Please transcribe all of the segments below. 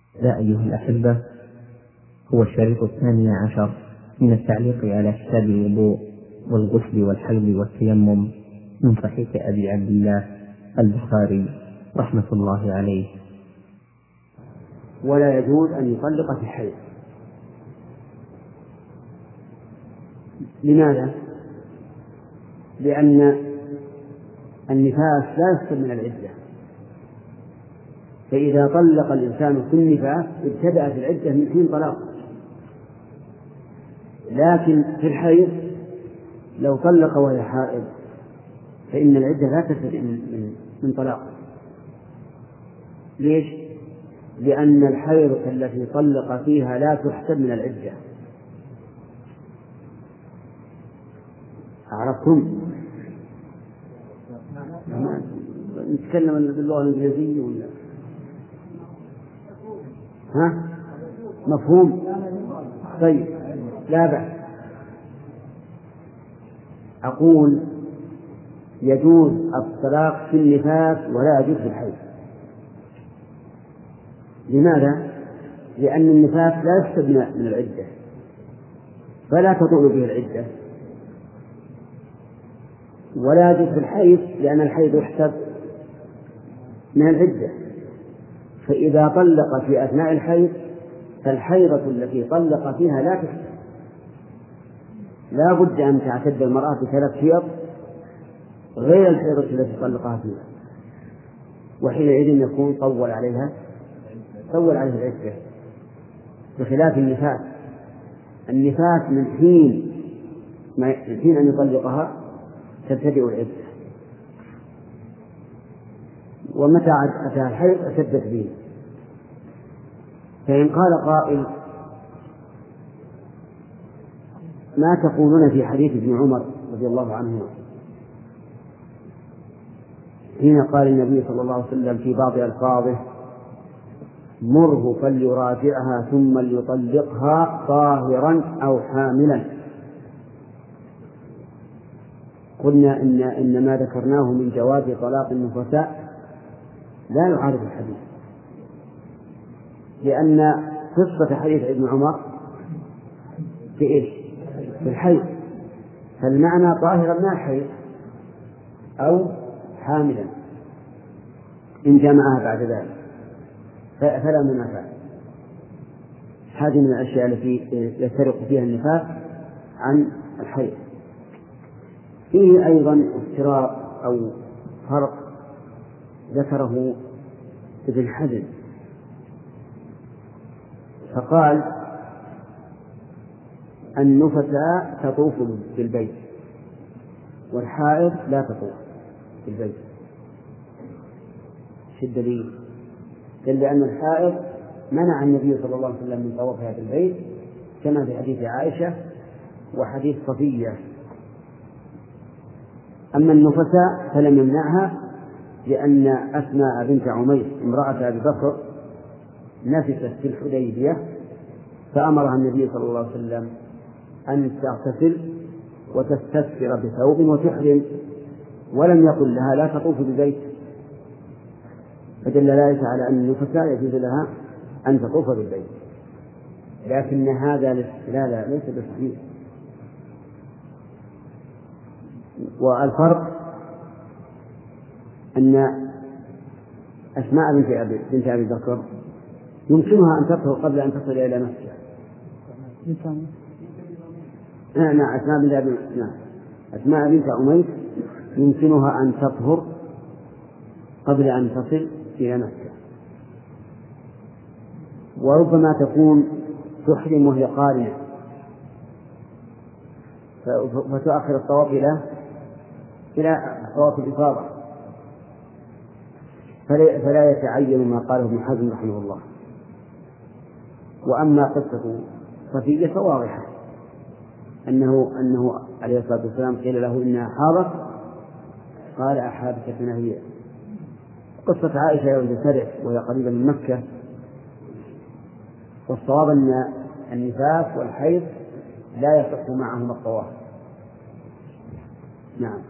لا أيها الأحبة، هو الشريط 12 من التعليق على كتاب الوضوء والغسل والحيض والتيمم من صحيح أبي عبد الله البخاري رحمة الله عليه. ولا يجوز أن يطلق في الحيض. لماذا؟ لأن النفاس لا يفصل من العدة، فإذا طلق الإنسان في النفاس ابتدأت العدة من حين طلاق. لكن في الحيض لو طلق وهي حائض فإن العدة لا تبتدئ من طلاق. ليش؟ لأن الحيض التي طلق فيها لا تحسب من العدة. عرفتم؟ نتكلم باللغة الإنجليزية ولا؟ ها؟ مفهوم؟ طيب، لا بأس. أقول يجوز الطلاق في النفاس ولا يجوز في الحيض. لماذا؟ لأن النفاس لا يحسب من العدة، فلا تطول به العدة، ولا يجوز في الحيض لأن الحيض يحسب من العدة. فإذا طلق في أثناء الحيض فالحيضة التي طلق فيها لا تحسب. لا بد أن تعتد المرأة بثلاث حيض غير الحيضة التي طلقها فيها، وحينئذ يكون طول عليها العدة، بخلاف النفاس. النفاس من حين أن يطلقها تبتدئ العدة، ومتى أتى الحيض أشدت به. فإن قال قائل: ما تقولون في حديث ابن عمر رضي الله عنهما حين قال النبي صلى الله عليه وسلم في بعض ألفاظه: مره فليراجعها ثم ليطلقها طاهرا أو حاملا؟ قلنا إن ما ذكرناه من جواز طلاق النفساء لا يعارض الحديث، لأن قصة حديث ابن عمر في إيش؟ في الحيض، فالمعنى طاهرا من الحيض أو حاملا إن جمعها بعد ذلك فلا منافع. هذه من الأشياء التي يفترق فيها النفاس عن الحيض. فيه أيضا افتراق أو فرق ذكره ابن حزم، فقال: النفساء تطوف بالبيت والحائض لا تطوف بالبيت. شو الدليل؟ قال: لأن الحائض منع النبي صلى الله عليه وسلم من طوافها بالبيت، كما في حديث عائشة وحديث صفية. أما النفساء فلم يمنعها، لأن أسماء بنت عميس امرأة أبي بكر نفست في الحديبية، فأمرها النبي صلى الله عليه وسلم أن تغتسل وتستثر بثوب وتحرم، ولم يقل لها لا تطوف بالبيت، فدل ذلك على أن النفساء يجوز لها أن تطوف بالبيت. لكن هذا الاستدلال ليس بصحيح. والفرق أن أسماء بنت أبي بكر يمكنها أن تطهر قبل أن تصل إلى مكة. أسماء بنت أميس يمكنها أن تطهر قبل أن تصل إلى مكة، وربما تكون تحرم وهي قارنة فتؤخر الطواف إلى طواف الإفاضة، فلا يتعين ما قاله ابن حزم رحمه الله. وأما قصة صفية فواضحة، أنه عليه الصلاة والسلام قيل له إنها حاضت، قال: أحابستنا هي. قصة عائشة يوم سرع وهي قريبة من مكة. والصواب أن النفاس والحيض لا يصح معهما الطواف. نعم.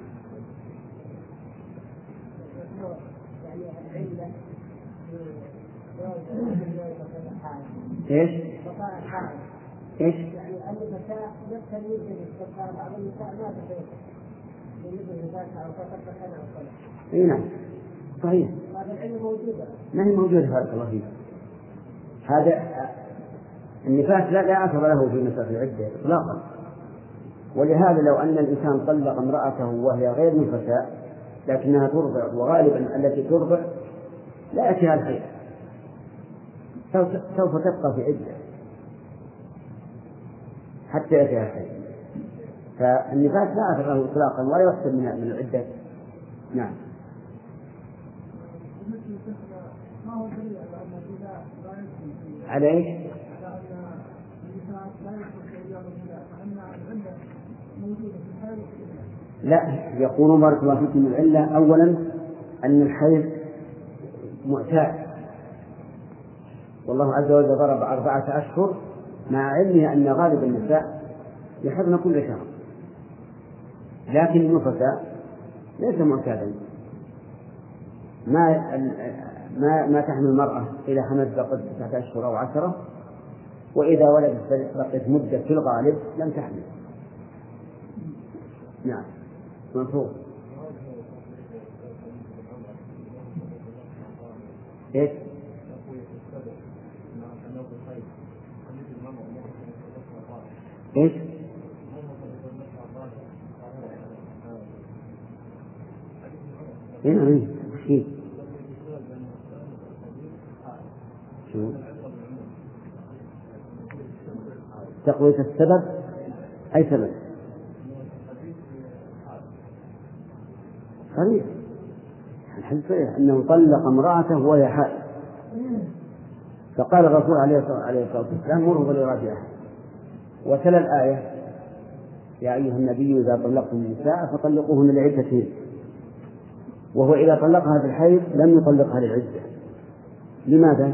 إيش؟ إيش؟ يعني النساء يبتل يجري بعض النساء ما تفعل يجري ذاتها أو تطبق أنا أو كذا. إي نعم صحيح. هذا العلم موجودة. ما هي موجودة بارك الله فيك. هذا النفاس لا أثر له في مسألة العدة إطلاقا. ولهذا لو أن الإنسان طلق امرأته وهي غير نفساء لكنها ترضع، وغالبا التي ترضع لا يأتيها الحيض، سوف تبقى في عدة حتى يأتيها الحيض. فالنفاس لا أثر له إطلاقا ولا يحسب من العدة. نعم. على ايش؟ لا، يقولون بارك الله فيكم العلة أولا أن الحيض معتاد، والله عز وجل ضرب 4 أشهر مع علمه أن غالب النساء يحضن كل شهر، لكن النفساء ليس معتادا. ما تحمل المرأة إذا حملت بقت 9 أشهر أو 10، وإذا ولدت بقت مدة في الغالب لم تحمل. نعم منصور. إيش؟ إيش؟ هنا شيء شو تقوية السبب؟ أي سبب؟ صحيح. الحديث صحيح أنه طلق امرأته وهي حائض، فقال الرسول عليه الصلاة والسلام مره فليراجعها، وتلا الآية يا أيها النبي إذا طلقتم النساء فطلقوهن لعدتهن، وهو إذا طلقها في الحيض لم يطلقها للعدة. لماذا؟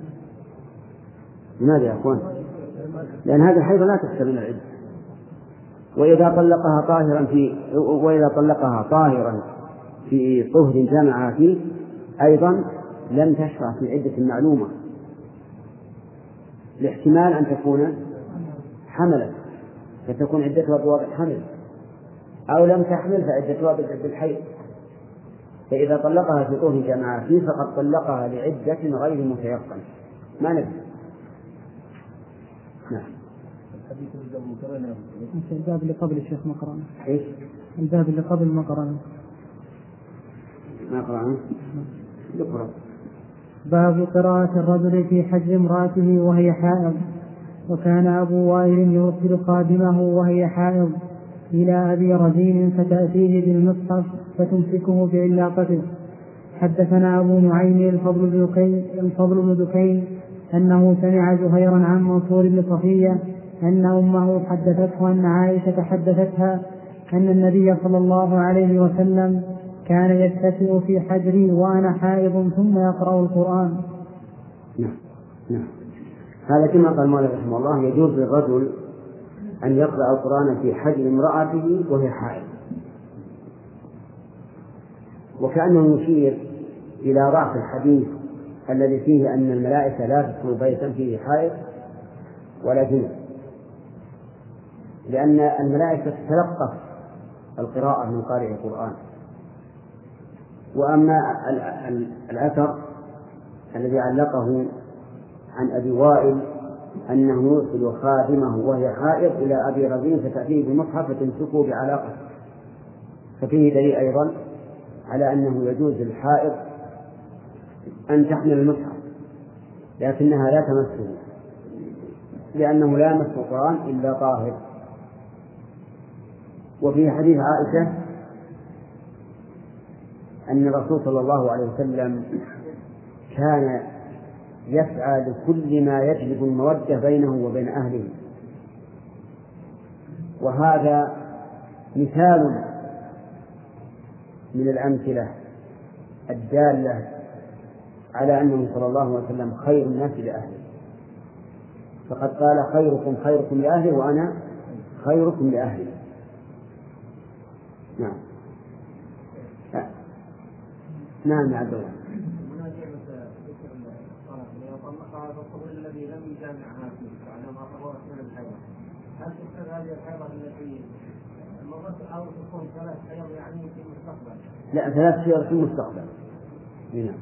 لماذا يا أخوان؟ لأن هذه الحيض لا تحسب من العدة. وإذا طلقها طاهرا في طهر جمع فيه أيضا لم تشرع في عدة معلومة، لاحتمال أن تكون حملت فتكون عدتها بوضع حمل، أو لم تحمل فعدتها بالحيض. فإذا طلقها في طهر جمع فيه فقد طلقها لعدة غير متيقنة. ما ندري. نعم. الباب اللي قبل الشيخ ما قرأنا. إيش؟ الباب اللي قبل ما قرأنا. ما قرأنا؟ يقرأ. باب قراءة الرجل في حجر امرأته وهي حائض. وكان أبو وائل يرسل خادمه وهي حائض إلى أبي رزين فتأتيه بالمصحف فتمسكه بعلاقته. حدثنا أبو نعيم الفضل بن دكين أنه سمع زهيرا عن منصور بن صفية أن أمه حدثته أن عائشة حدثتها أن النبي صلى الله عليه وسلم كان يتكئ في حجري وأنا حائض ثم يقرأ القرآن. نعم. هذا كما قال المؤلف رحمه الله يجوز للرجل أن يقرأ القرآن في حجر امرأته وهي حائض، وكأنه يشير إلى ضعف الحديث الذي فيه أن الملائكة لا تدخل بيتا فيه حائض ولا جنب، لأن الملائكة تتلقف القراءة من قارئ القرآن. وأما الأثر الذي علقه عن أبي وائل أنه يرسل خادمه وهي حائض إلى أبي رزين فتأتيه بمصحف فتمسكه بعلاقة، ففيه دليل أيضا على أنه يجوز للحائض أن تحمل المصحف لكنها لا تمسه، لأنه لا يمس القرآن إلا طاهر. وفي حديث عائشة أن الرسول صلى الله عليه وسلم كان يسعى لكل ما يجلب المودة بينه وبين أهله، وهذا مثال من الأمثلة الدالة على أنه صلى الله عليه وسلم خير الناس لأهله، فقد قال خيركم لأهله وأنا خيركم لأهلي. نعم يا عبد الله. باب الطهور الذي لم يجامعها فيه على ما طهرت من الحيض، هل تكتب هذه الحيض التي مرت أو تكون 3 حيض يعني في المستقبل؟ لا، 3 حيض في المستقبل. هنا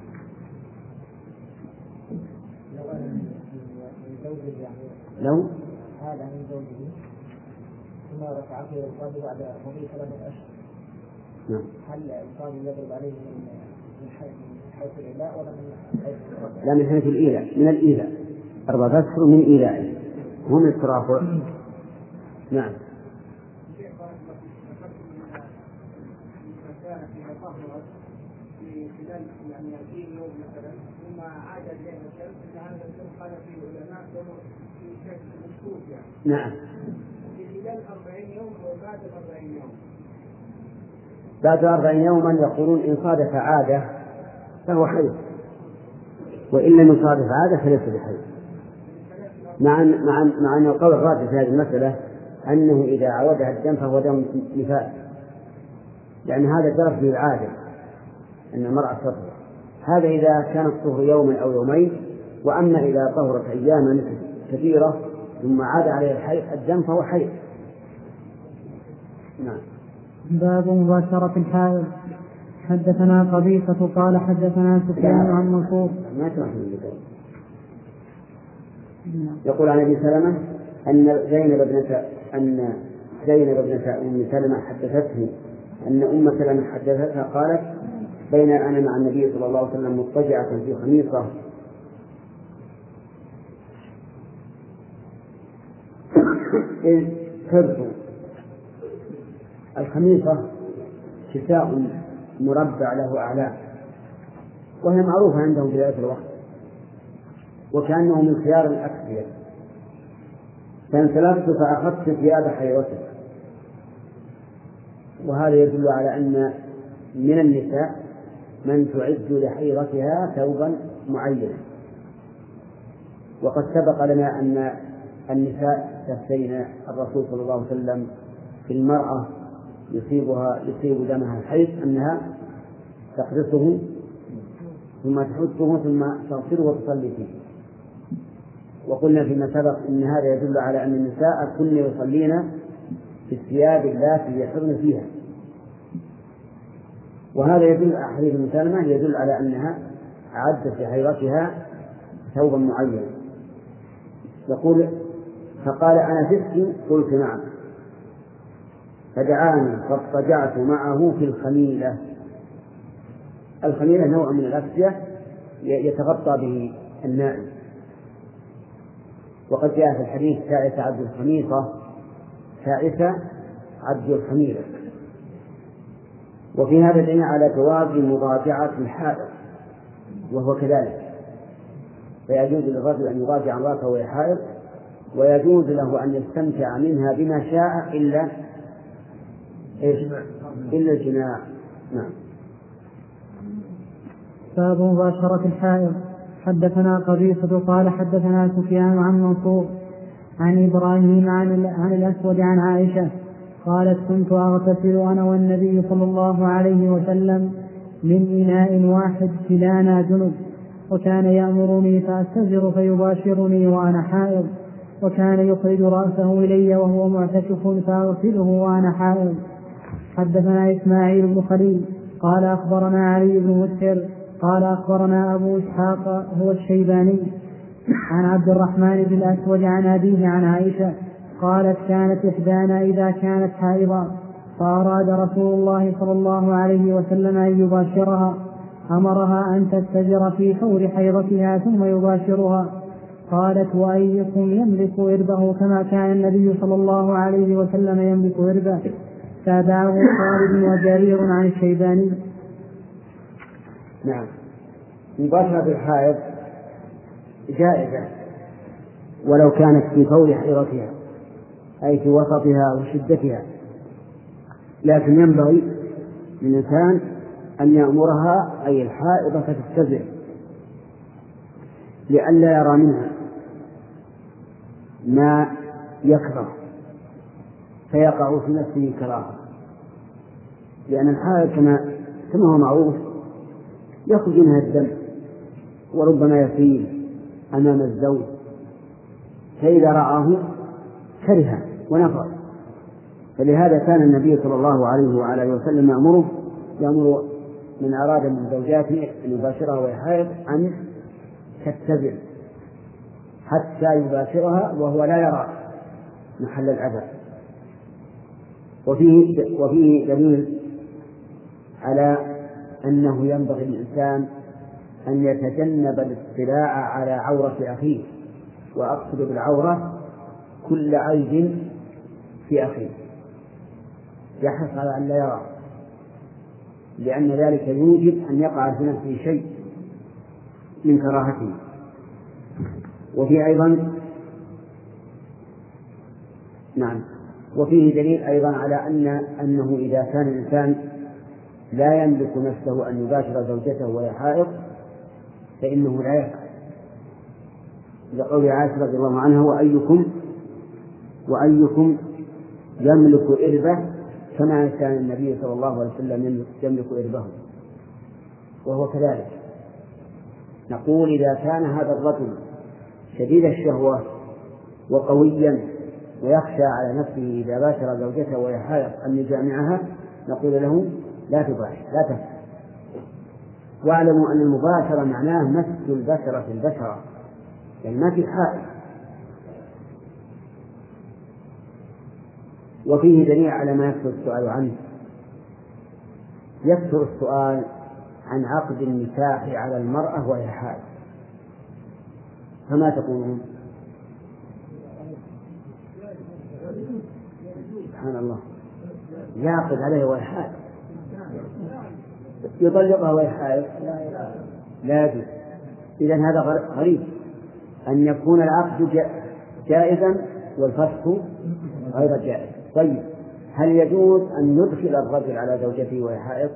لو هذا من زوجه ثم رفع فيه القاضي بعد مضي 3 أشهر. نعم. هل القاضي يضرب عليه من حيث الإيلاء ولا من حيث الرفع؟ لا، من حيث الإيلاء، من الإيلاء 4 أشهر من إيلائه هم الترافع. نعم. في خلال يعني 20 يوم مثلا ثم عاد اليه الكلب ان هذا الكلب قال فيه العلماء في شيء مشكوك يعني. نعم. في خلال 40 يوم وبعد 40 يوم. بعد 40 يوما يقولون إن صادف عادة فهو حيض، وإن لم يصادف عادة فليس بحيض. مع أن القول الراجح في هذه المسألة أنه إذا عودها الدم فهو دم نفاس، لأن هذا درس بالعادة أن المرأة تطهر. هذا إذا كانت طهر يوما أو يومين، وأما إذا طهرت أياما كثيرة ثم عاد عليها الحيض الدم فهو حيض. نعم. باب مباشرة الحائض. حدثنا قبيصة قال حدثنا سفيان عن منصور. ما تروح من البداية. يقول عن أبي سلمة أن زينب ابنة أم سلمة حدثته أن أم سلمة حدثتها قالت: بين أنا مع النبي صلى الله عليه وسلم مضطجعة في خميصة إذ حرت. الخميصة كساء مربع له أعلام، وهي معروفة عندهم في ذلك الوقت، وكأنه من خيار الأكسية. فانسلخت فأخذت ثياب حيرته، وهذا يدل على أن من النساء من تعد لحيرتها ثوبا معينا. وقد سبق لنا أن النساء تفتين الرسول صلى الله عليه وسلم في المرأة يصيب دمها الحيض أنها تحرسه ثم تحثه ثم تغسله وتصلي فيه. وقلنا فيما سبق أن هذا يدل على أن النساء كن يصلين في الثياب التي يحرن فيها، وهذا يدل على حديث ام سلمة يدل على أنها أعدت لحيرتها ثوبا معينا. يقول: فقال: أنا فزت؟ قلت: نعم. فدعاني فاضطجعت معه في الخميلة. الخميلة نوع من الأكسية يتغطى به النائم، وقد جاء في الحديث: تعس عبد الخميصة، تعس عبد الخميلة. وفي هذا دليل على جواز مضاجعة الحائض وهو كذلك، فيجوز للرجل أن يضاجع امرأته وهي حائض، ويجوز له أن يستمتع منها بما شاء إلا الجماع. نعم. باب مباشرة الحائض. حدثنا قبيصة قال حدثنا سفيان عن منصور عن إبراهيم عن الأسود عن عائشة قالت: كنت أغتسل أنا والنبي صلى الله عليه وسلم من إناء واحد كلانا جنب، وكان يأمرني فأستجر فيباشرني وأنا حائض، وكان يخرج رأسه إلي وهو معتكف فأغسله وأنا حائض. حدثنا إسماعيل بن خليل قال أخبرنا علي بن مسهر قال أخبرنا أبو إسحاق هو الشيباني عن عبد الرحمن بن الأسود عن أبيه عن عائشة قالت: كانت إحدانا إذا كانت حائضا فأراد رسول الله صلى الله عليه وسلم أن يباشرها أمرها أن تستجر في حور حيضتها ثم يباشرها. قالت: وأيكم يملك إربه كما كان النبي صلى الله عليه وسلم يملك إربه؟ تابعه خالد وجرير عن الشيباني. نعم. مباشرة الحائض جائزة ولو كانت في فور حيضتها أي في وسطها وشدتها، لكن ينبغي للإنسان أن يأمرها أي الحائضة فتستزر لئلا يرى منها ما يكره فيقع في نفسه كراهة، لأن الحائض كما هو معروف يخرج منها الدم وربما يسيل أمام الزوج، فإذا رآه كره ونفر. فلهذا كان النبي صلى الله عليه وعلى وسلم يأمر من أراد من زوجاته أن يباشرها وهي حائض أن تتبع حتى يباشرها وهو لا يرى محل الأذى. وفيه دليل على أنه ينبغي للإنسان أن يتجنب الاطلاع على عورة أخيه، وأقصد بالعورة كل عيب في أخيه، يحرص على أن لا يرى، لأن ذلك يوجب أن يقع في نفسه شيء من كراهته. وفيه أيضا وفيه دليل أيضا على أنه إذا كان الإنسان لا يملك نفسه أن يباشر زوجته وهي حائض فإنه لا يفعل، لقول عائشة رضي الله عنها: وأيكم يملك إربه كما كان النبي صلى الله عليه وسلم يملك إربه. وهو كذلك. نقول إذا كان هذا الرجل شديد الشهوة وقويا ويخشى على نفسه إذا باشر زوجته وهي حائض أن يجامعها، نقول له: لا تباشر، لا تفعل. واعلموا أن المباشرة معناه مس البشرة في البشرة، يعني ما في حائل. وفيه دليل على ما يكثر السؤال عنه. يكثر السؤال عن عقد النكاح على المرأة وهي حائل، فما تقولون؟ سبحان الله، يعقد عليه وهي حائل، يطلقها وهي حائل، لا يجوز. إذن هذا غريب أن يكون العقد جائزا والفسخ غير جائز. طيب، هل يجوز أن يدخل الرجل على زوجته وهي حائض؟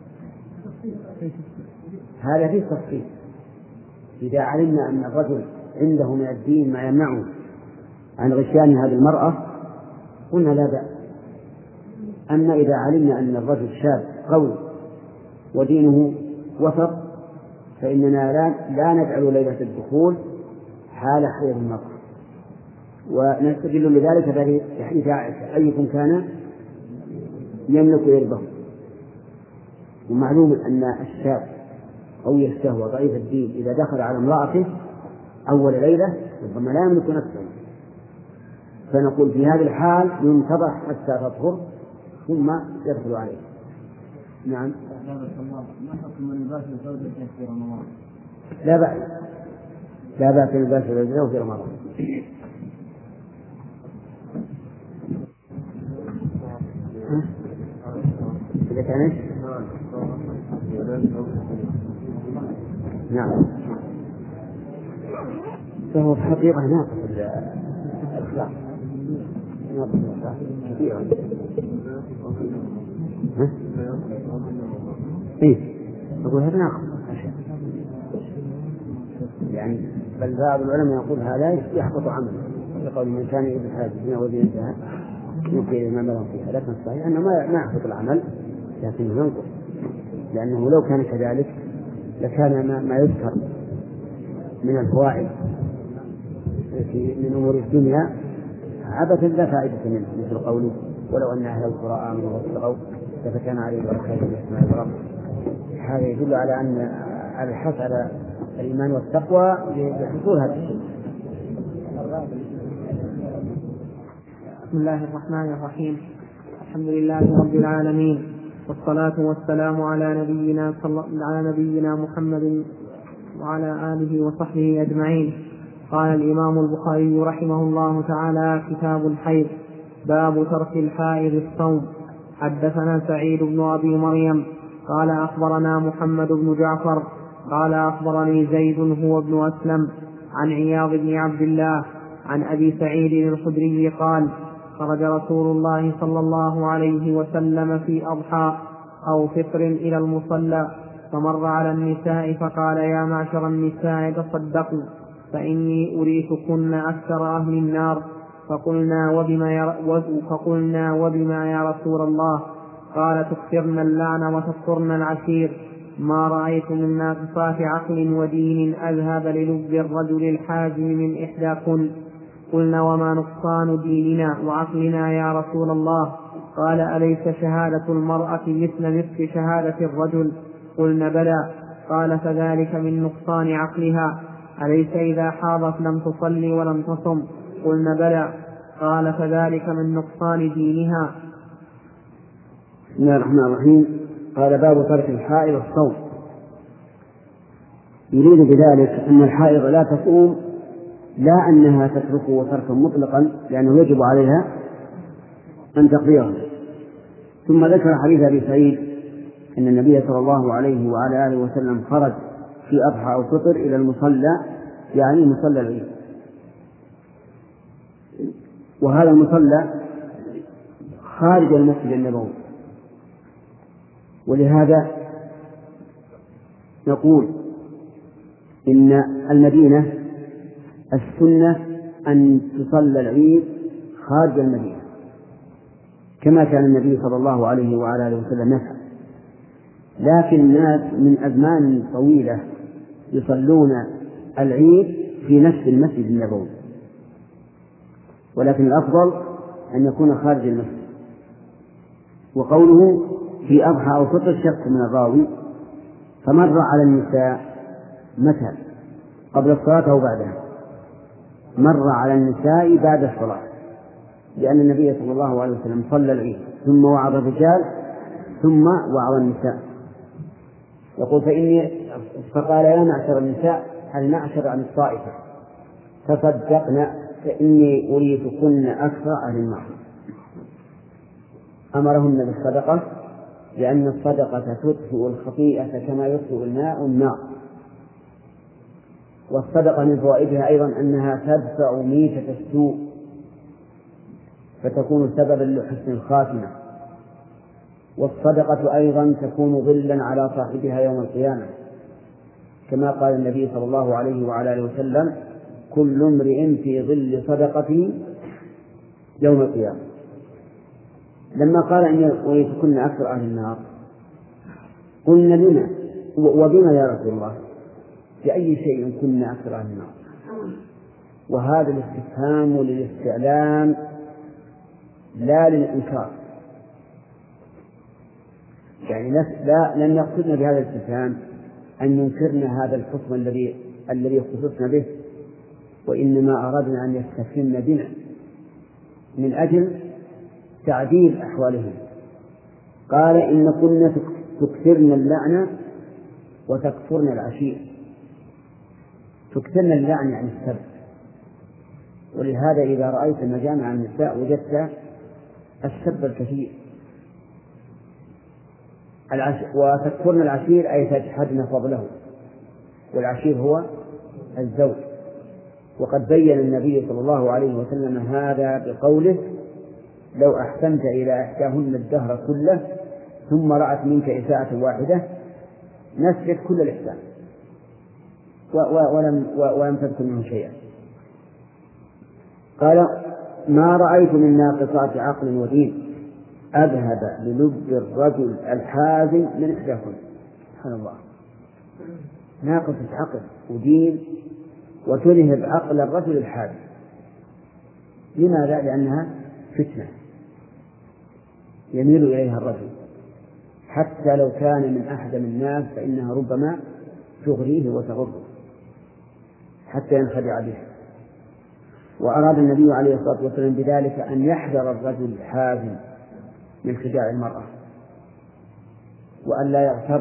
هذا فيه تفصيل. إذا علمنا أن الرجل عنده من الدين ما يمنعه عن غشيان هذه المرأة قلنا لا بأس. أما إذا علمنا أن الرجل شاب قوي ودينه وسط فإننا لا نجعل ليلة الدخول حال حيض المرأة. ونستدل لذلك بحديث عائشة: أيكم كان يملك إربه. ومعلوم أن الشاب قوي الشهوة ضعيف الدين إذا دخل على امرأته أول ليلة ربما لا يملك نفسه، فنقول في هذه الحال ينتظر حتى تطهر ثم يدخل عليه. نعم. ما حكم من يباشر زوجته في رمضان؟ لا بأس أن يباشر زوجته في رمضان. إذا كانت نعم، فهو في الحقيقة ناقص الإخلاص، ناقص الإخلاص كثيرا. أقول هذا ناقص يعني، بل بعض العلماء يقول هذا يحبط عمله، يقول من كان يريد الحاجة الدنيا ودينها يمكن ما بلغ فيها. لكن الصحيح أنه ما يحبط العمل لكنه ينقص، لأنه لو كان كذلك لكان ما يذكر من الفوائد من أمور الدنيا عبثا لا فائدة منه، مثل قوله: ولو أن أهل القرى آمنوا واتقوا لفتحنا عليهم بركات من السماء والأرض. هذا يدل على أن الحث على الإيمان والتقوى لحصول هذا الشيء. بسم الله الرحمن الرحيم. الحمد لله رب العالمين، والصلاة والسلام على نبينا محمد وعلى آله وصحبه أجمعين. قال الإمام البخاري رحمه الله تعالى: كتاب الحيض، باب ترك الحائض الصوم. حدثنا سعيد بن أبي مريم قال أخبرنا محمد بن جعفر قال أخبرني زيد هو ابن أسلم عن عياض بن عبد الله عن أبي سعيد الخدري قال: خرج رسول الله صلى الله عليه وسلم في أضحى أو فطر إلى المصلى، فمر على النساء فقال: يا معشر النساء تصدقوا فإني أريتكن أكثر أهل النار. فقلنا: وبما يا رسول الله؟ قال: تكثرن اللعن وتكثرن العشير. ما رأيت من ناقصات عقل ودين أذهب للب الرجل الحازم من إحداكن. قلنا وما نقصان ديننا وعقلنا يا رسول الله؟ قال أليس شهادة المرأة مثل نصف شهادة الرجل؟ قلنا بلى. قال فذلك من نقصان عقلها. أليس إذا حاضت لم تصلي ولم تصم؟ قلنا بلى. قال فذلك من نقصان دينها. بسم الله الرحمن الرحيم. قال باب ترك الحائض الصوم. يريد بذلك أن الحائض لا تصوم، لا أنها تتركه تركا مطلقا لأنه يجب عليها أن تقضيه. ثم ذكر حديث أبي سعيد أن النبي صلى الله عليه وعلى آله وسلم خرج في أضحى أو فطر إلى المصلى، يعني مصلى العيد، وهذا المصلى خارج المسجد النبوي. ولهذا نقول إن المدينة السنة أن تصلى العيد خارج المدينة كما كان النبي صلى الله عليه وعلى آله وسلم يفعل. لكن الناس من أزمان طويلة يصلون العيد في نفس المسجد النبوي، ولكن الأفضل أن يكون خارج المسجد. وقوله في أضحى أو فطر شك من الراوي، فمر على النساء متى؟ قبل الصلاة أو بعدها؟ مر على النساء بعد الصلاة، لأن النبي صلى الله عليه وسلم صلى العيد ثم وعظ الرجال ثم وعظ النساء. يقول فقال يا معشر النساء، المعشر عن الطائفة، تصدقن فإني أريدكن أكثر أهل النار. أمرهن بالصدقة لأن الصدقة تطفئ الخطيئة كما يطفئ الماء النار. والصدقة من فوائدها أيضا أنها تدفع ميتة السوء فتكون سببا لحسن الخاتمة. والصدقة أيضا تكون ظلا على صاحبها يوم القيامة، كما قال النبي صلى الله عليه وعلى آله وسلم: كل امرئ في ظل صدقته يوم القيامة. لما قال إن ويتكن أكثر أهل النار قلنا لنا وبما يا رسول الله؟ بأي شيء كنا أكثر أهل النار؟ وهذا الاستفهام للاستعلام لا للإنكار، يعني لن يقصدنا بهذا الاستفهام أن ينكرنا هذا الحكم الذي خصصنا به، وإنما أردنا أن يستفهمنا بنا من أجل تعديل أحوالهم. قال إن كنا تكثرن اللعنة وتكفرن العشير. تكثرن اللعنة عن السب، ولهذا إذا رأيت مجامع النساء وجدت السب الكثير. وتكفرن العشير أي تجحدن فضله، والعشير هو الزوج. وقد بين النبي صلى الله عليه وسلم هذا بقوله: لو أحسنت إلى إحداهن الدهر كله ثم رأت منك إساءة واحدة نسيت كل الإحسان ولم تذكر منه شيئا. قال: ما رأيت من ناقصات عقل ودين أذهب للب الرجل الحازم من إحداكم. سبحان الله، ناقصة عقل ودين وتذهب عقل الرجل الحازم. لماذا؟ لأنها فتنة يميل إليها الرجل، حتى لو كان من أحدم الناس فإنها ربما تغريه وتغره حتى ينخدع بها. وأراد النبي عليه الصلاة والسلام بذلك أن يحذر الرجل الحازم من خداع المرأة وأن لا يغتر.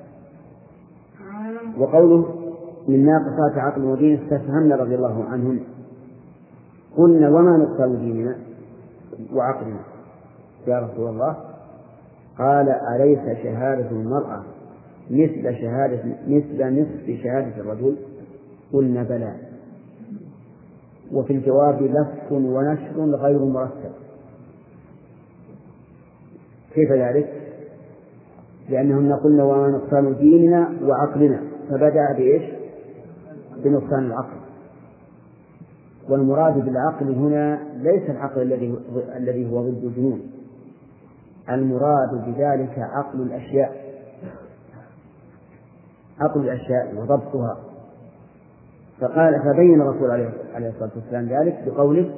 وقوله من ناقصات عقل ودين استفهمنا رضي الله عنهم. قلنا: وما نقصان ديننا وعقلنا يا رسول الله؟ قال: أليس شهادة المرأة مثل نصف شهادة الرجل؟ قلنا: بلى. وفي الجواب لف ونشر غير مرتب. كيف ذلك؟ لأنهن قلنا: وما نقصان ديننا وعقلنا، فبدأ بإيش؟ بنقصان العقل. والمراد بالعقل هنا ليس العقل الذي هو ضد الجنون، المراد بذلك عقل الأشياء، عقل الأشياء وضبطها. فبين الرسول عليه الصلاة والسلام ذلك بقوله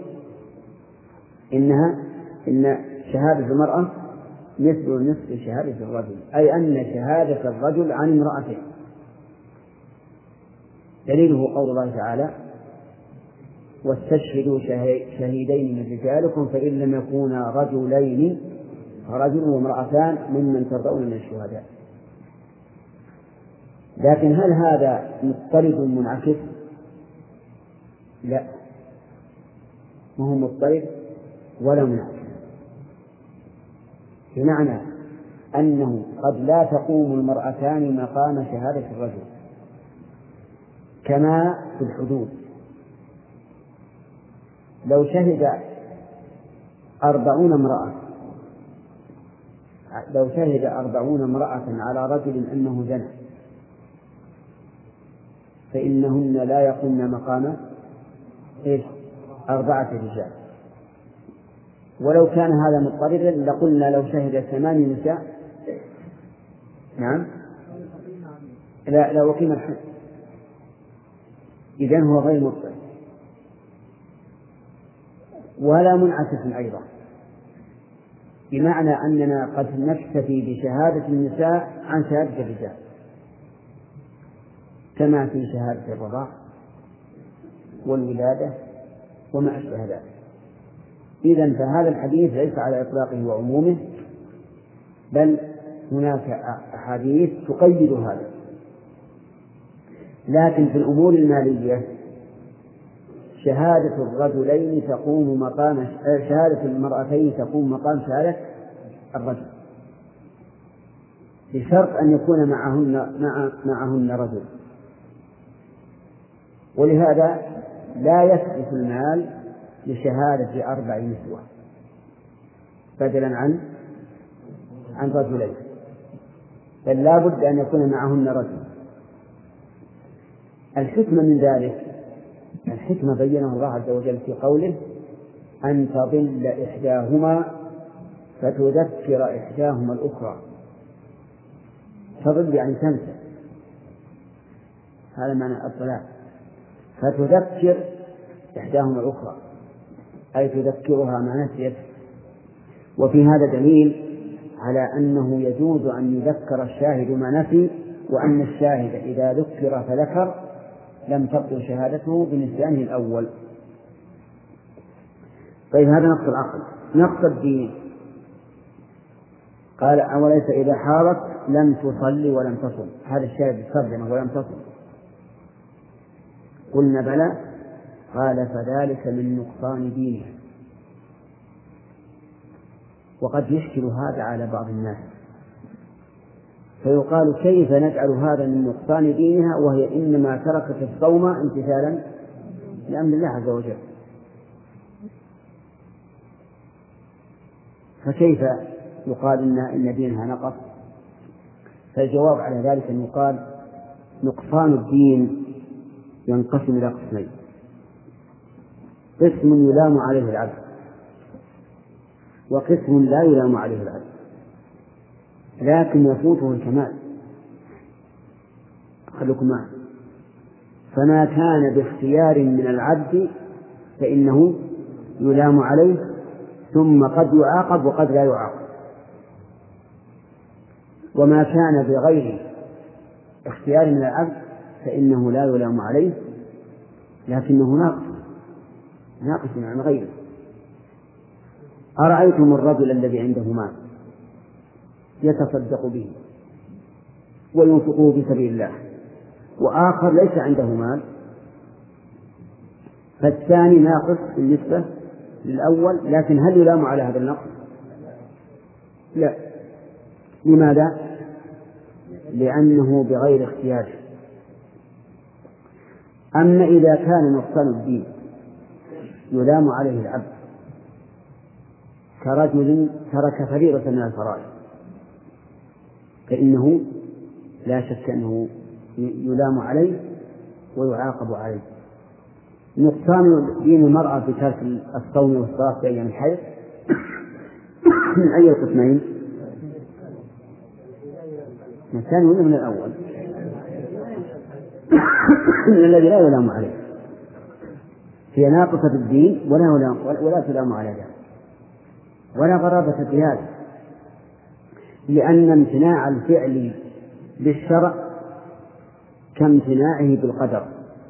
إن شهادة المرأة مثل نصف شهادة الرجل، أي أن شهادة الرجل عن امرأته. دليله قول الله تعالى: واستشهدوا شهيدين من رجالكم فإن لم يكونا رجلين فرجل وامرأتان ممن ترضون من الشهداء. لكن هل هذا مضطرد منعكس؟ لا، ما هو مضطرد ولا منعكس، بمعنى أنه قد لا تقوم المرأتان مقام شهادة الرجل كما في الحدود. لو شهد 40 امرأة على رجل أنه زنى فإنهن لا يقومن مقام 4 رجال. ولو كان هذا مضطردا لقلنا لو شهد 8 نساء نعم لا وقيم الحد. إذن هو غير مضطرد ولا منعكس أيضا، بمعنى أننا قد نكتفي بشهادة النساء عن شهادة الرجال كما في شهادة الرضاع والولادة وما أشبه ذلك. إذن فهذا الحديث ليس على إطلاقه وعمومه، بل هناك أحاديث تقيد هذا. لكن في الأمور المالية شهادة الرجلين تقوم مقام شهادة المرأتين تقوم مقام شهادة الرجل، بشرط أن يكون معهن رجل. ولهذا لا يثبت المال لشهادة 4 نسوة بدلا عن رجلين، بل لا بد أن يكون معهن رجل. الحكمة من ذلك الحكمة بينها الله عز وجل في قوله: أن تضل إحداهما فتذكر إحداهما الأخرى. تضل يعني تنسى، هذا معنى الضلال. فتذكر إحداهما الأخرى أي تذكرها ما نسيت. وفي هذا دليل على أنه يجوز أن يذكر الشاهد ما نسي، وأن الشاهد إذا ذكر فذكر لم تبطل شهادته بنسيانه الأول. طيب هذا نقص العقل. نقص الدين قال: أوليس إذا حارت لم تصلي ولم تصم. هذا الشاهد صدق ولم تصم. قلنا بلى. قال: فذلك من نقصان دينها. وقد يشكل هذا على بعض الناس، فيقال: كيف نجعل هذا من نقصان دينها وهي إنما تركت الصوم امتثالا لأمر الله عز وجل؟ فكيف يقال إن دينها نقص؟ فالجواب على ذلك أن يقال: نقصان الدين ينقسم إلى قسمين: قسم يلام عليه العبد، وقسم لا يلام عليه العبد لكن يفوته الكمال. خلكم معي. فما كان باختيار من العبد فإنه يلام عليه، ثم قد يعاقب وقد لا يعاقب. وما كان بغير اختيار من العبد فإنه لا يلام عليه لكنه ناقص عن غيره. أرأيتم الرجل الذي عنده مال يتصدق به وينفقه في سبيل الله، وآخر ليس عنده مال، فالثاني ناقص بالنسبة للأول، لكن هل يلام على هذا النقص؟ لا. لماذا؟ لأنه بغير اختيار. أما إذا كان نقصان الدين يلام عليه العبد كرجل ترك فريضة من الفرائض فإنه لا شك أنه يلام عليه ويعاقب عليه. نقصان دين المرأة بترك الصوم والصلاة في أيام الحيض من أي القسمين؟ من الثاني ولا من الأول؟ من الذي لا يلام عليه، هي ناقصة الدين ولا تلام على ذلك، ولا غرابة في هذا، لأن امتناع الفعل بالشرع كامتناعه بالقدر.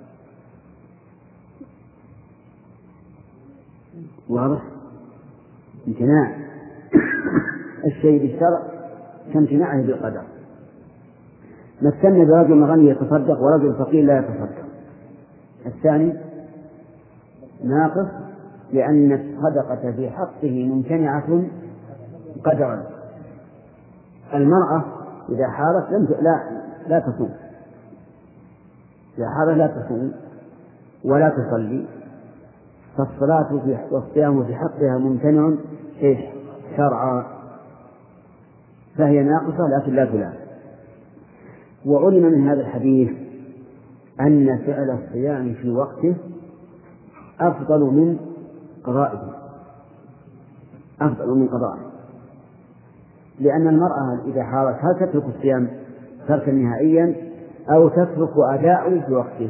واضح؟ امتناع الشيء بالشرع كامتناعه بالقدر. مثلنا برجل غني يتصدق ورجل فقير لا يتصدق، الثاني ناقص لأن الصدقة في حقه ممتنعة قدرا. المرأة إذا حارت لا تصوم، إذا حارت لا تصوم ولا تصلي، فالصلاة والصيام في حقها ممتنع شرعا، فهي ناقصة لكن لا تلام. وعلم من هذا الحديث أن فعل الصيام في وقته أفضل من قضائه، لأن المرأة إذا حارت هل تترك الصيام تركا نهائيا أو تترك أداءه في وقته؟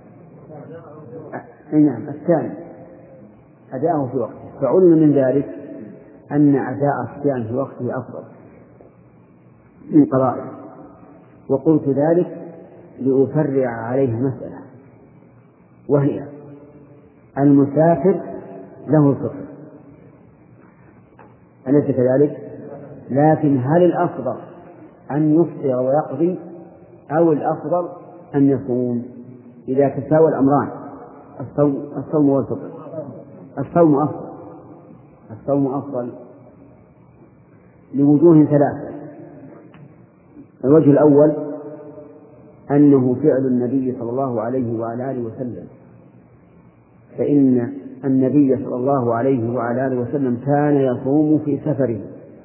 نعم، الثاني أداءه في وقته. فعلم من ذلك أن أداء الصيام في وقته أفضل من قضائه. وقلت ذلك لأفرع عليه مسألة، وهي المسافر له الفطر، أليس كذلك؟ لكن هل الأفضل أن يفطر ويقضي أو الأفضل أن يصوم؟ إذا تساوى الأمران الصوم والفطر، الصوم أفضل لوجوه ثلاثة. الوجه الأول أنه فعل النبي صلى الله عليه وعلى آله وسلم، فإن النبي صلى الله عليه وعلى آله وسلم كان يصوم في سفره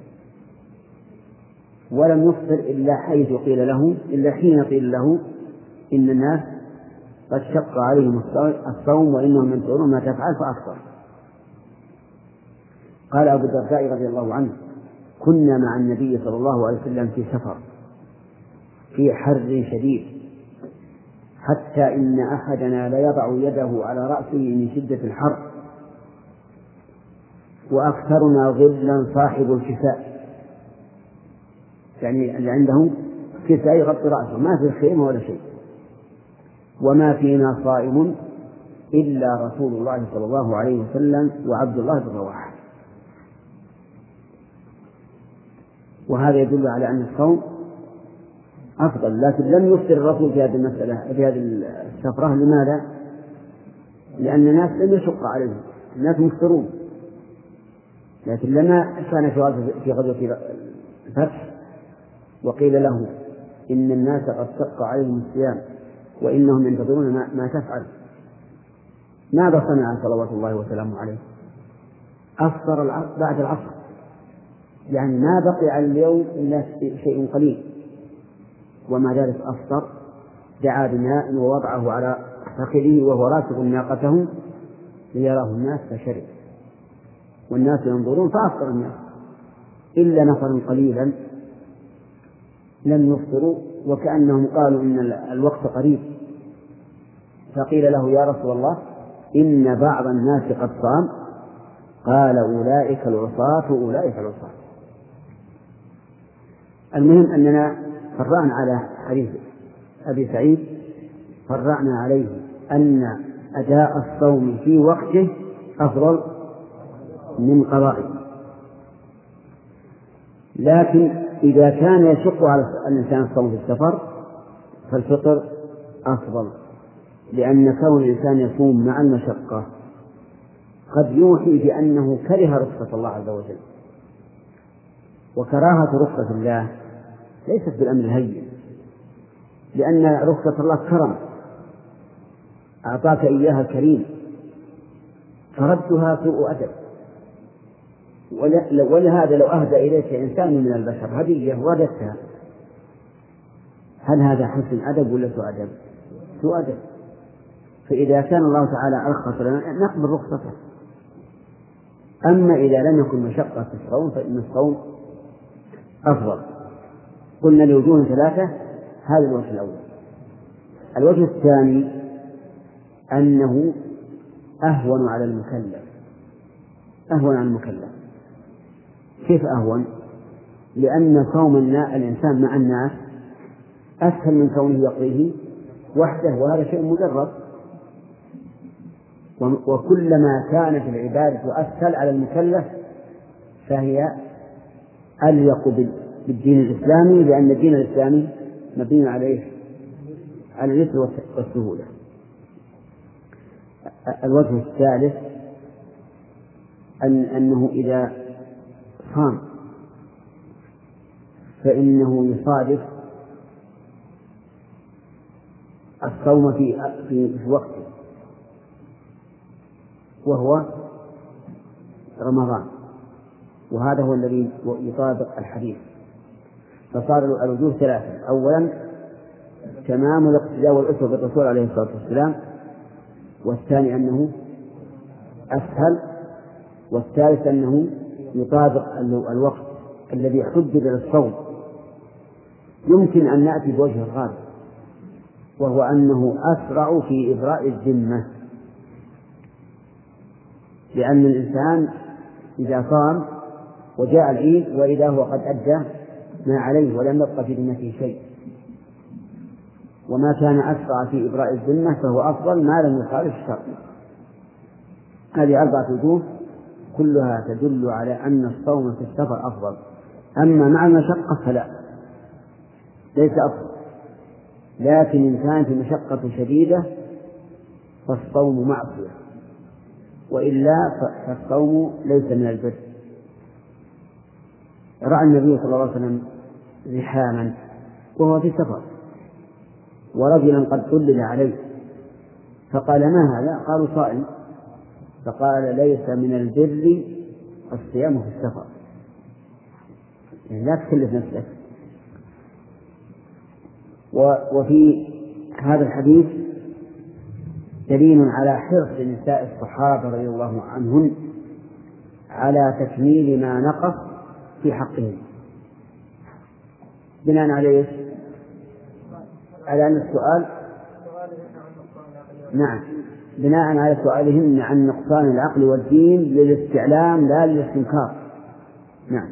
ولم يفطر إلا حين قيل له إن الناس قد شق عليهم الصوم وإنهم ينكرون ما تفعل فأفطر. قال أبو الدرداء رضي الله عنه: كنا مع النبي صلى الله عليه وسلم في سفر في حر شديد، حتى إن أحدنا ليضع يده على رأسه من شدة الحر، وأكثرنا ظلا صاحب الكساء، يعني اللي عنده كساء يغطي رأسه، ما في خيمة ولا شيء، وما فينا صائم إلا رسول الله صلى الله عليه وسلم وعبد الله بن رواحة. وهذا يدل على أن الصوم أفضل، لكن لم يفطر الرسول في هذه المسألة في هذه السفرة. لماذا؟ لأن الناس لم يشق عليهم، الناس مفطرون، لكن لما كان في غزوة الفتح وقيل له إن الناس قد شق عليهم الصيام وإنهم ينتظرون ما تفعل، ماذا صنع صلوات الله وسلامه عليه؟ أفطر بعد العصر، يعني ما بقي على اليوم إلا شيء قليل، ومع ذلك أفطر، دعا بماء ووضعه على فخذه وهو راكب ناقته ليراه الناس فشرب، والناس ينظرون فأفطر الناس إلا نفر قليلا لم يفطروا، وكأنهم قالوا إن الوقت قريب، فقيل له: يا رسول الله إن بعض الناس قد صام. قال: أولئك العصاة. المهم أننا فرعنا على حديث أبي سعيد، فرعنا عليه أن أداء الصوم في وقته أفضل من قضائه، لكن إذا كان يشق على الإنسان الصوم في السفر فالفطر أفضل، لأن كون الإنسان يصوم مع المشقة قد يوحي بأنه كره رخصة الله عز وجل، وكراهة رخصة الله ليست بالأمر الهين، لأن رخصة الله كرم أعطاك إياها الكريم، فردها سوء أدب. ولهذا لو أهدى إليك إنسان من البشر هدية وردتها، هل هذا حسن أدب ولا سوء أدب؟ سوء أدب. فإذا كان الله تعالى أرخص لنا نقبل رخصته. أما إذا لم يكن مشقة في الصوم فإن الصوم أفضل. قلنا لوجوه ثلاثة، هذا الوجه الأول. الوجه الثاني أنه أهون على المكلف. أهون على المكلف. كيف أهون؟ لأن صوم الإنسان مع الناس أسهل من كونه يقضيه وحده، وهذا شيء مجرد. وكلما كانت العبادة أسهل على المكلف فهي أليق بالدين الإسلامي، لأن الدين الإسلامي مبني على اليسر والسهولة. الوجه الثالث أنه إذا صام فإنه يصادف الصوم في وقته، وهو رمضان، وهذا هو الذي يطابق الحديث. فصار الوجوه ثلاثة: أولا تمام الاقتداء والأسوة بالرسول عليه الصلاة والسلام، والثاني أنه أسهل، والثالث أنه يطابق الوقت الذي حدد للصوم. يمكن أن نأتي بوجه الرابع، وهو أنه أسرع في إبراء الذمة، لأن الإنسان إذا صام وجاء العيد وإذا هو قد أدى ما عليه ولم يبقى في ذمته شيء، وما كان أسرع في إبراء الذمة فهو أفضل ما لم يخالف الشرع. هذه 4 وجوه كلها تدل على أن الصوم في السفر أفضل، أما مع المشقة فلا، ليس أفضل. لكن إن كانت المشقة شديدة فالصوم معصية، وإلا فالصوم ليس من البر. رأى النبي صلى الله عليه وسلم زحاما وهو في سفر، ورجلا قد ظلل عليه، فقال: ما هذا؟ قالوا: صائم. فقال: ليس من البر الصيام في السفر، يعني لا تكلف نفسك. وفي هذا الحديث دليل على حرص نساء الصحابة رضي الله عنهن على تكميل ما نقص في حقهم، بناء على على أن السؤال بناء على سؤالهن عن نقصان العقل والدين للاستعلام لا للاستنكار. نعم.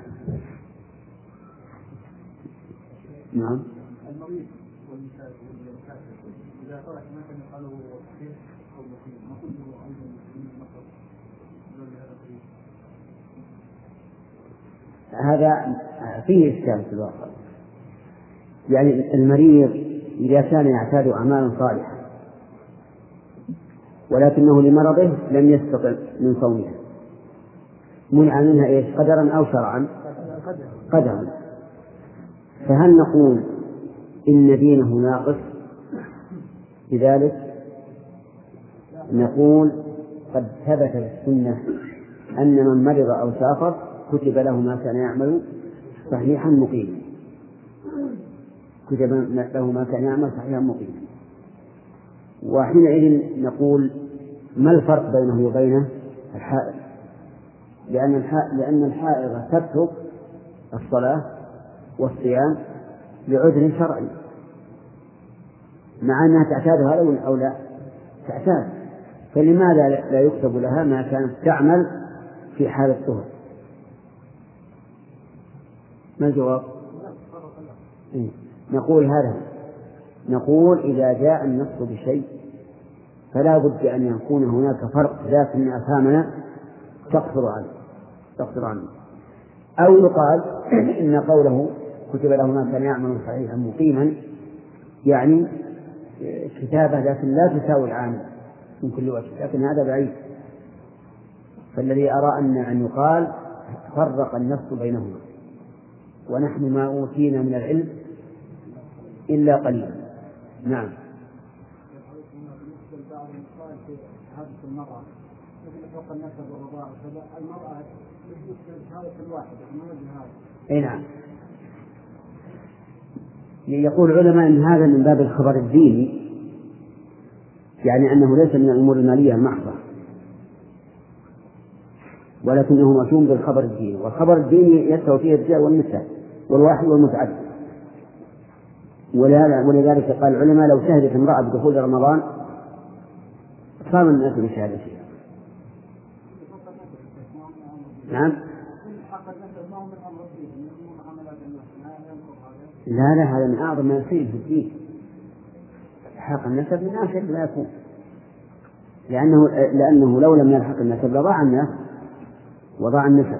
المريض والنساء والكافر إذا ترك ما كان يقاله صحيح أو مقيم ما كله أيضا من المطلب هذا فيه إشكال في الواقع. يعني المريض إذا كان يعتاد أعمالا صالحة ولكنه لمرضه لم يستطع من صومها، منع منها قدرا أو شرعا؟ قدرا. فهل نقول إن دينه ناقص بذلك؟ نقول قد ثبت في السنة أن من مرض أو سافر كتب له ما كان يعمل صحيحا مقيما، كتب له ما كان يعمل صحيحا مقيما. وحينئذ نقول: ما الفرق بينه وبين الحائض؟ لأن الحائض تترك الصلاة والصيام لعذر شرعي، مع أنها تعتاد هذا أو لا تعتاد، فلماذا لا يكتب لها ما كانت تعمل في حال الطهر؟ ما الجواب؟ نقول هذا، نقول إذا جاء النص بشيء فلا بد أن يكون هناك فرق، لكن أفهامنا تقصر عنه. أو يقال إن قوله كتب له ما كان يعمل صحيحا مقيما يعني كتابة لكن لا تساوي العامل من كل وجه، لكن هذا بعيد. فالذي أرى أن يقال فرق النص بينهما، ونحن ما أوتينا من العلم إلا قليلا. نعم. المرأة مثل فوق النسب والرضاعة، المرأة شهادة واحدة ما هذا. أي نعم. يقول العلماء أن هذا من باب الخبر الديني، يعني أنه ليس من الأمور المالية المحضة، ولكنه مشوم بالخبر الديني، والخبر الديني يستوي فيه الرجال والنساء والواحد والمتعدد. ولذلك قال العلماء لو شهدت امرأة بدخول رمضان صام الناس بشهادتها. نعم. لا هذا من أعظم ما يصير في الدين. حق النسب من أشد ما يكون، لأنه لو لم يلحق النسب لضاع الناس وضاع النسب.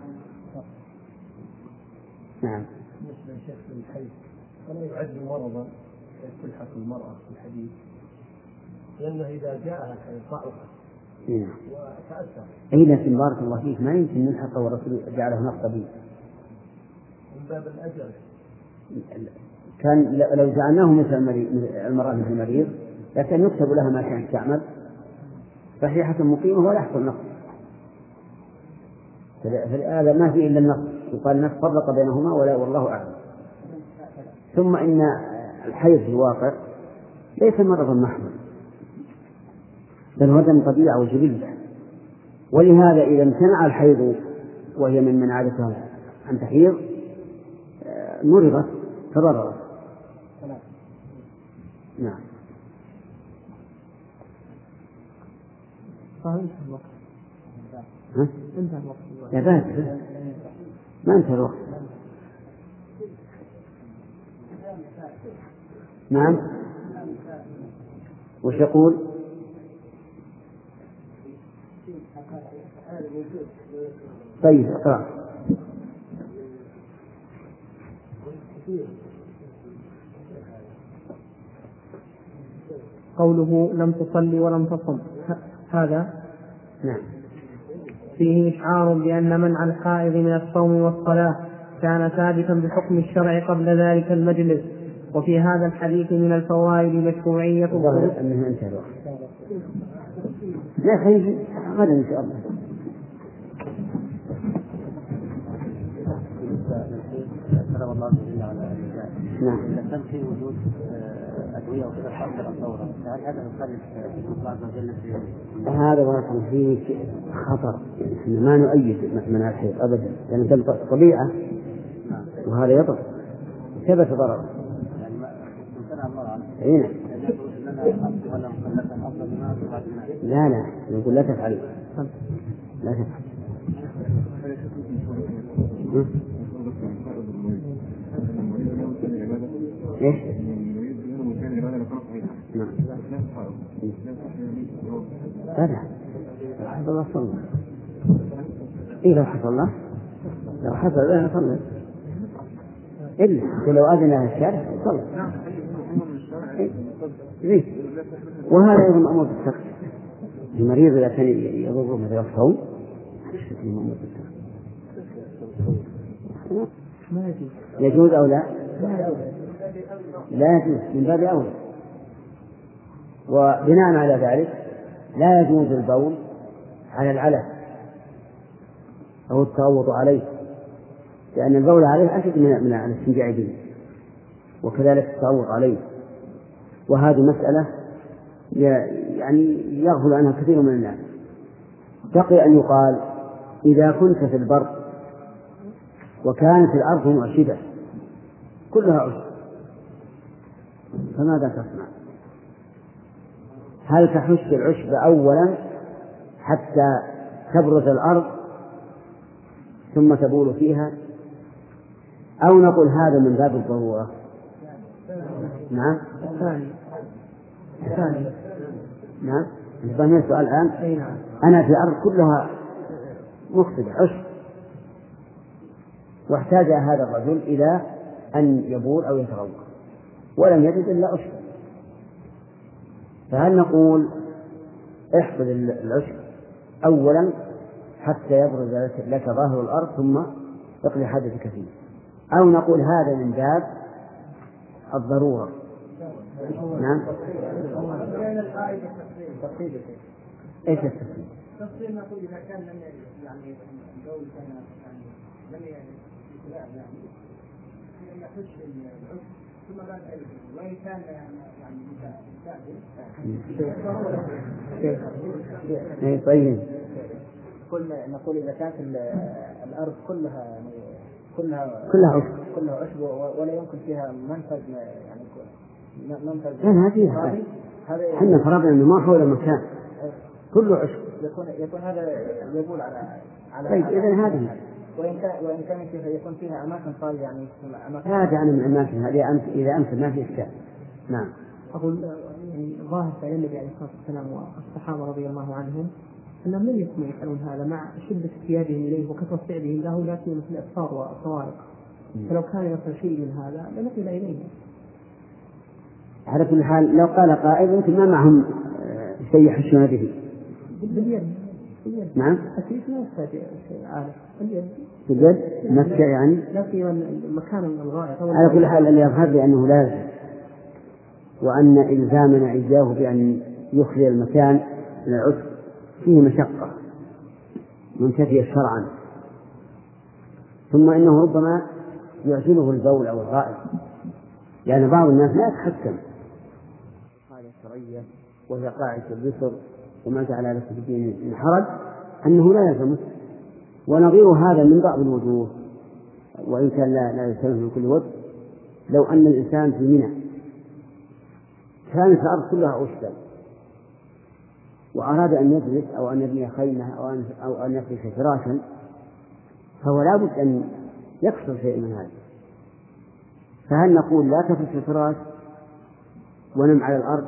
نعم. بالنسبة لشيخ الحي فلا يعد مرضا تلحق المرأة في الحديث، لأنه إذا جاءها ضعف وتأثر. أي لكن بارك الله فيك ما يمكن نلحق والرسول جعله نقطة به من باب الأجر. كان لو جعلناه مثل المرأة مثل المريض لكن يكتب لها ما كانت تعمل صحيحة مقيمة ولا يحصل نقص. فهذا ما فيه إلا النقص، يقال النقص فرق بينهما والله أعلم. ثم إن الحيض في الواقع ليس مرضا محضا، بل هو دم طبيعة وجبلة، ولهذا إذا امتنع الحيض وهي من عادتها أن تحيض مرضت تضررت. نعم. انتهى الوقت. لا بأس، ما انتهى الوقت. نعم. وش يقول؟ طيب اقرأ. قوله لم تصلي ولم تصم، هذا نعم فيه إشعار بأن منع الحائض من الصوم والصلاة كان ثابتا بحكم الشرع قبل ذلك المجلس. وفي هذا الحديث من الفوائد مشروعية أنه انتهى الوقت. لا خير غدا إن شاء الله. سلام الله جل وعلا. نعم. كان في وجود أدوية وكذا تأثر الثورة، هل هذا يخالف الله عز وجل في هذا بارك فيك خطر، يعني ما نؤيد منع الحيض أبدا، لأن يعني طبيعة وهذا يضر ثبت ضرر. يعني سنة الله عينه. لا يقول لا تفعل، لا تفعل. ايش؟ لا حصل الله صلى. إيه لو حصل الله؟ لو حصل الله صلى. إلا لو أذن الشارع صلى. إيه؟ وهذا أيضا مأمور بالسكت. المريض إذا كان يضره مثل الصوم مأمور بالسكت. يجوز أو لا؟ لا يجوز من باب أولى. وبناء على ذلك لا يجوز البول على العلف أو التغوط عليه، لأن البول عليه أشد من الاستنجاء به، وكذلك التغوط عليه. وهذه مسألة يعني يغفل عنها كثير من الناس. بقي أن يقال إذا كنت في البر وكانت الأرض معشبة كلها عشب فماذا تصنع؟ هل تحش العشب أولا حتى تبرز الأرض ثم تبول فيها، أو نقول هذا من باب الضرورة؟ نعم. نعم. فهمت السؤال الآن؟ أنا في الأرض كلها مخصبة عشب، واحتاج هذا الرجل إلى أن يبول أو يتغوط ولم يجد إلا عشب، فهل نقول احفظ العشب أولا حتى يبرز لك ظاهر الأرض ثم اقضي حاجتك فيه، أو نقول هذا من باب الضرورة؟ نعم. ايش التفصيل؟ التفصيل نقول إذا كان لم يعني الجو كان لم يحش العشب ثم بعد ذلك وإن كان يعني طيب. نقول إذا كانت الأرض كلها عشب ولا يمكن فيها منفذ يعني ما فيها. احنا فرضنا انه ما حول مكان كله عشب. يكون هذا يقول على طيب اذا هذه وإن كان يكون فيها أماكن صالحة يعني هذا عن الأماكن هذه إذا أمكن ما في إشكال. نعم. أقول يعني ظاهر فعل النبي عليه الصلاة والسلام والصحابة رضي الله عنهم أنهم لم يكونوا يفعلون هذا مع شدة احتياجهم إليه وكثرة فعلهم له، لا سيما في الأسفار والطوارئ. فلو كان يصل شيء من هذا لنقل إليه. على كل حال لو قال قائل يمكن ما معهم شيء يحشون به. باليد. نعم. أكيد ما يحتاج شيء عالي. باليد مسكة يعني. لا سيما المكان الغائط. على كل حال اللي يظهر لي أنه لازم، وأن إلزامنا إياه بأن يخلي المكان من العسر فيه مشقة منتفية شرعا، ثم إنه ربما يعجله البول أو الغائط، لأن بعض الناس لا يتحكم قاعدة شرعية وهي قاعدة اليسر وما جعل لك في الدين من حرج أنه لا يلزمه. ونظير هذا من بعض الوجوه وإن كان لا يلزمه من كل وجه، لو أن الإنسان في منى كانت الأرض كلها عشبا وأراد أن يجلس أو أن يبني خيمة أو أن يفرش فراشا، فهو لا بد أن يكسر شيء من هذا. فهل نقول لا تفرش الفراش ونم على الأرض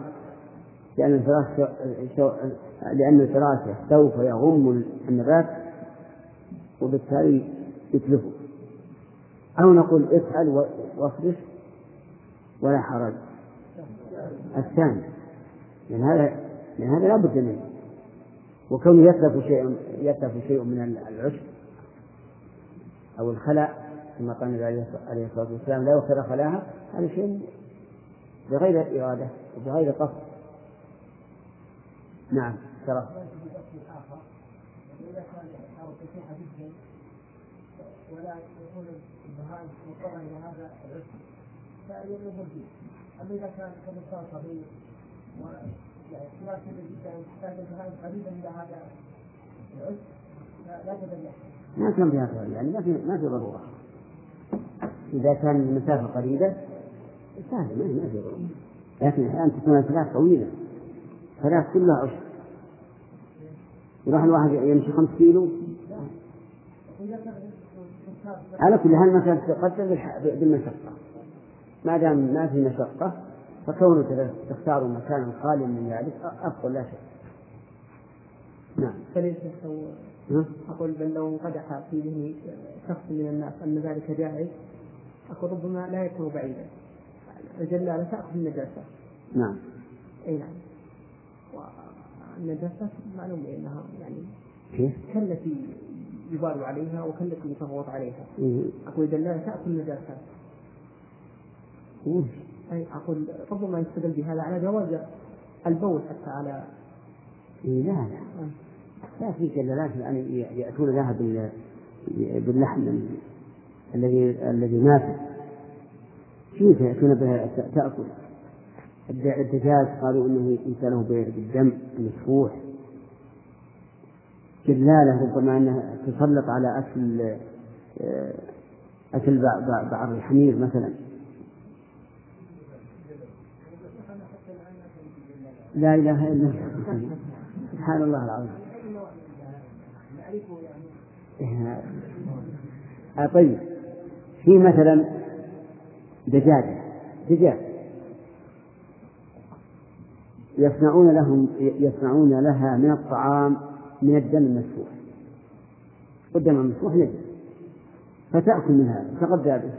لأن الفراش سوف يغم النبات وبالتالي يتلفه، أو نقول افعل وافرش ولا حرج؟ الثاني، لأن هذا لا بد منه، وكونه يتلف شيء من العشب أو الخلاء كما قال النبي عليه الصلاة والسلام لا يؤخر خلاها، هذا شيء بغير إرادة وبغير قصد. نعم. ترى ولا يكون البهائم مضطرا الى هذا العسر فيغلب فيه. اما اذا كان كمثال صغير واحتمال كبير جدا تحتاج البهائم قريبا الى هذا العسر لا بد ان يحصل. ما كان فيها خير، يعني ما في ضروره. اذا كان المسافه قريبه سهل ما في ضروره، لكن احيانا تكون الفلاح طويله، فلاح كلها عشر، يروح الواحد يمشي 5 كيلو. على كل حال ما كانت تقدر بالمشقة، ما دام ما في مشقة فكونك تختار مكانا خاليا من ذلك أفضل لا شك. نعم. فليس أقول بل لو انقدح في ذهن شخص من الناس أن ذلك جائز، أقول ربما لا يكون بعيدا، الجلالة تأخذ النجاسة. نعم. أي نعم. والنجاسة معلوم أنها يعني كالتي يبال عليها وكالتي يتغوط عليها. أقول دلالة تأكل النجاسات. أي أقول ربما يستدل بهذا على جواز البول حتى على. لا في دلالات أن يأتون لها باللحم الذي مات، كيف يأتون بها تأكل؟ الدجاج قالوا إنه يسأله بالدم المسفوح. جلالة ربما أنها تسلط على أكل بعض الحمير مثلا. لا إله إلا الله، سبحان الله العظيم. طيب في مثلا دجاج يصنعون لها من الطعام من الدم المسفوح، والدم المسفوح نجس، فتأكل من هذا تغذى به،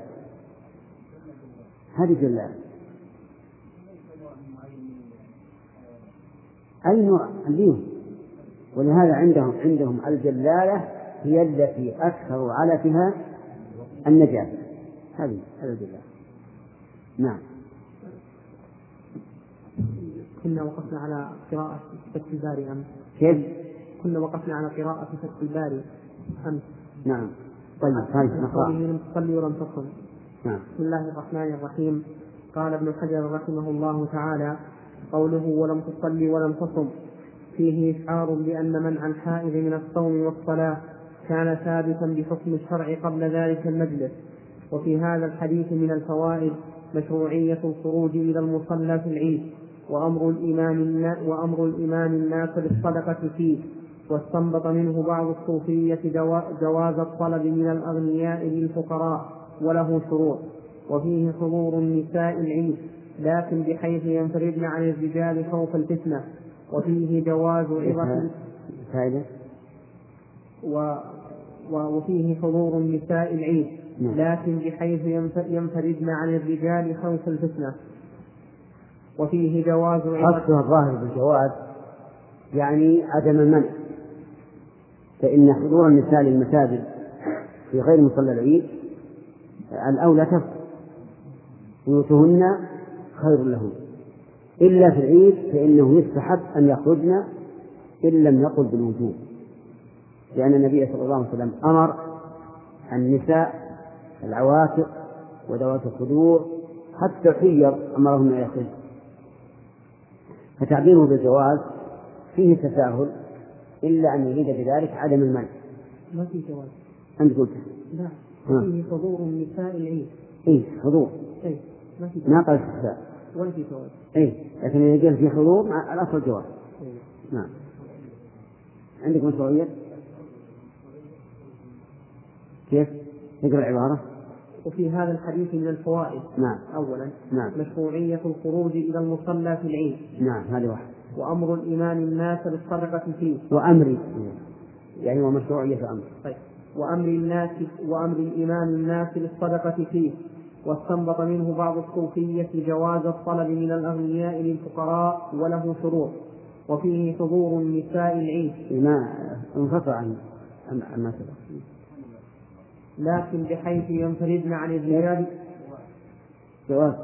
هذه جلالة. أي نوع عندهم، ولهذا عندهم الجلالة هي التي أكثر علفها النجاسة، هذه الجلالة. نعم. كنا وقفنا على قراءة فتح الباري أمس. كيف؟ كنا وقفنا على قراءة فتح الباري أمس. نعم. طيب هذه نقرأ. لم تصلي ولم تصم. نعم. بسم الله الرحمن الرحيم. قال ابن حجر رحمه الله تعالى: قوله ولم تصلي ولم تصم فيه إشعار بأن منع الحائض من الصوم والصلاة كان ثابتا بحكم الشرع قبل ذلك المجلس. وفي هذا الحديث من الفوائد مشروعية الخروج إلى المصلى في العيد، وأمر الإمام الناس بالصدقة فيه. واستنبط منه بعض الصوفية جواز الطلب من الأغنياء للفقراء وله شروط. وفيه حضور النساء العيد لكن بحيث ينفردن عن الرجال خوف الفتنة. وفيه جواز عظة وفيه حضور النساء العيد لكن بحيث ينفردن عن الرجال خوف الفتنة. وفيه جواز حصها الظاهر بالجواز يعني عدم المنع، فإن حضور النساء للمساجد في غير مصلى العيد الأولى تفضل، بيوتهن خير لهن، إلا في العيد فإنه يستحب أن يخرجن إن لم يقل بالوجوب، لأن النبي صلى الله عليه وسلم أمر النساء العواتق وذوات الخدور حتى الحيض أمرهن أن يخرجن، فتعبيره بالجواز فيه تساهل إلا أن يريد بذلك عدم المنع. ما في جواز. أنت قلت لا فيه حضور النساء العيد. إيه حضور. إيه ما في جواز. ما قال استحسان. ولا في جواز. إيه لكن إذا قال في حضور مع الأصل جواز. إيه. نعم. عندك مشروعية؟ كيف؟ نقرأ العبارة. وفي هذا الحديث من الفوائد. نعم. أولا نعم. مشروعية الخروج إلى المصلى في العيد. نعم هذه واحد. وأمر الإمام الناس بالصدقة فيه. وأمري يعني ومشروعية أمر. طيب. وأمر الإمام الناس بالصدقة فيه. واستنبط منه بعض الصوفية جواز الطلب من الأغنياء للفقراء وله شروط. وفيه حضور النساء العيد. ما انقطع عن ما سبق. لكن بحيث ينفردن عن الرجال. جواز.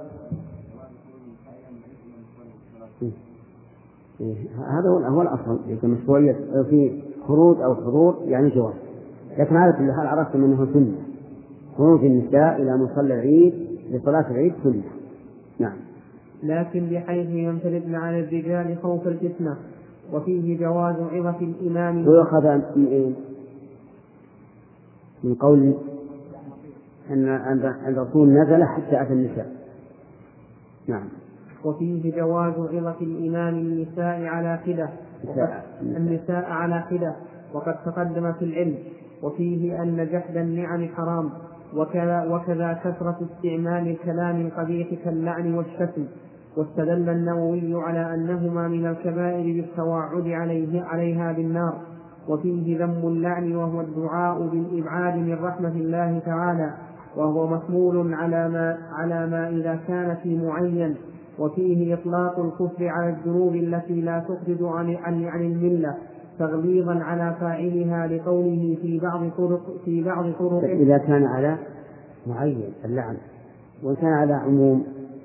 هذا هو الأصل، لكن مشروعية في خروج أو حضور يعني جواز، لكن هذا في الحال عرفتم أنه سنة، خروج النساء إلى مصلى العيد لصلاة العيد سنة. نعم. لكن بحيث ينفردن عن الرجال خوف الفتنة. وفيه جواز عظة الإمام. ويؤخذ من قول أن الرسول نزل حتى أتى النساء. نعم. وفيه جواز عظة الإمام النساء على خلاف وقد تقدم في العلم. وفيه أن جحد النعم حرام، وكذا كثرة استعمال الكلام القبيح كاللعن والشتم. واستدل النووي على أنهما من الكبائر بالتوعد عليها بالنار. وفيه ذم اللعن وهو الدعاء بالإبعاد من رحمة الله تعالى، وهو محمول على ما إذا كان في معين. وفيه إطلاق الكفر على الذنوب التي لا تخرج عن الملة تغليظا على فاعلها لقوله في بعض طرق إذا كان على معين اللعن، وإن كان على عموم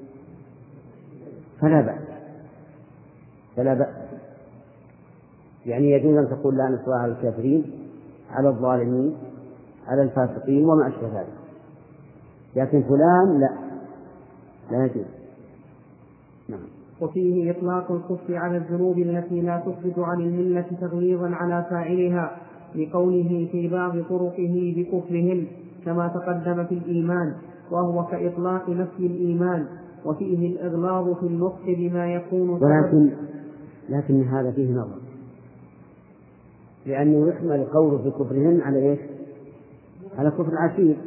فلا بأس. يعني يجوز أن تقول لعن الله على الكافرين، على الظالمين، على الفاسقين وما أشبه ذلك، لكن فلان لا يجوز. نعم. وفيه إطلاق الكفر على الذنوب التي لا تخرج عن الملة تغليظا على فاعلها لقوله في بعض طرقه بكفرهم كما تقدم في الإيمان، وهو كإطلاق نفي الإيمان. وفيه الإغلاظ في النطق بما يكون لكن هذا فيه نظر، لأنه يحمل قوله في كفرهن على إيش؟ على كفر العشير،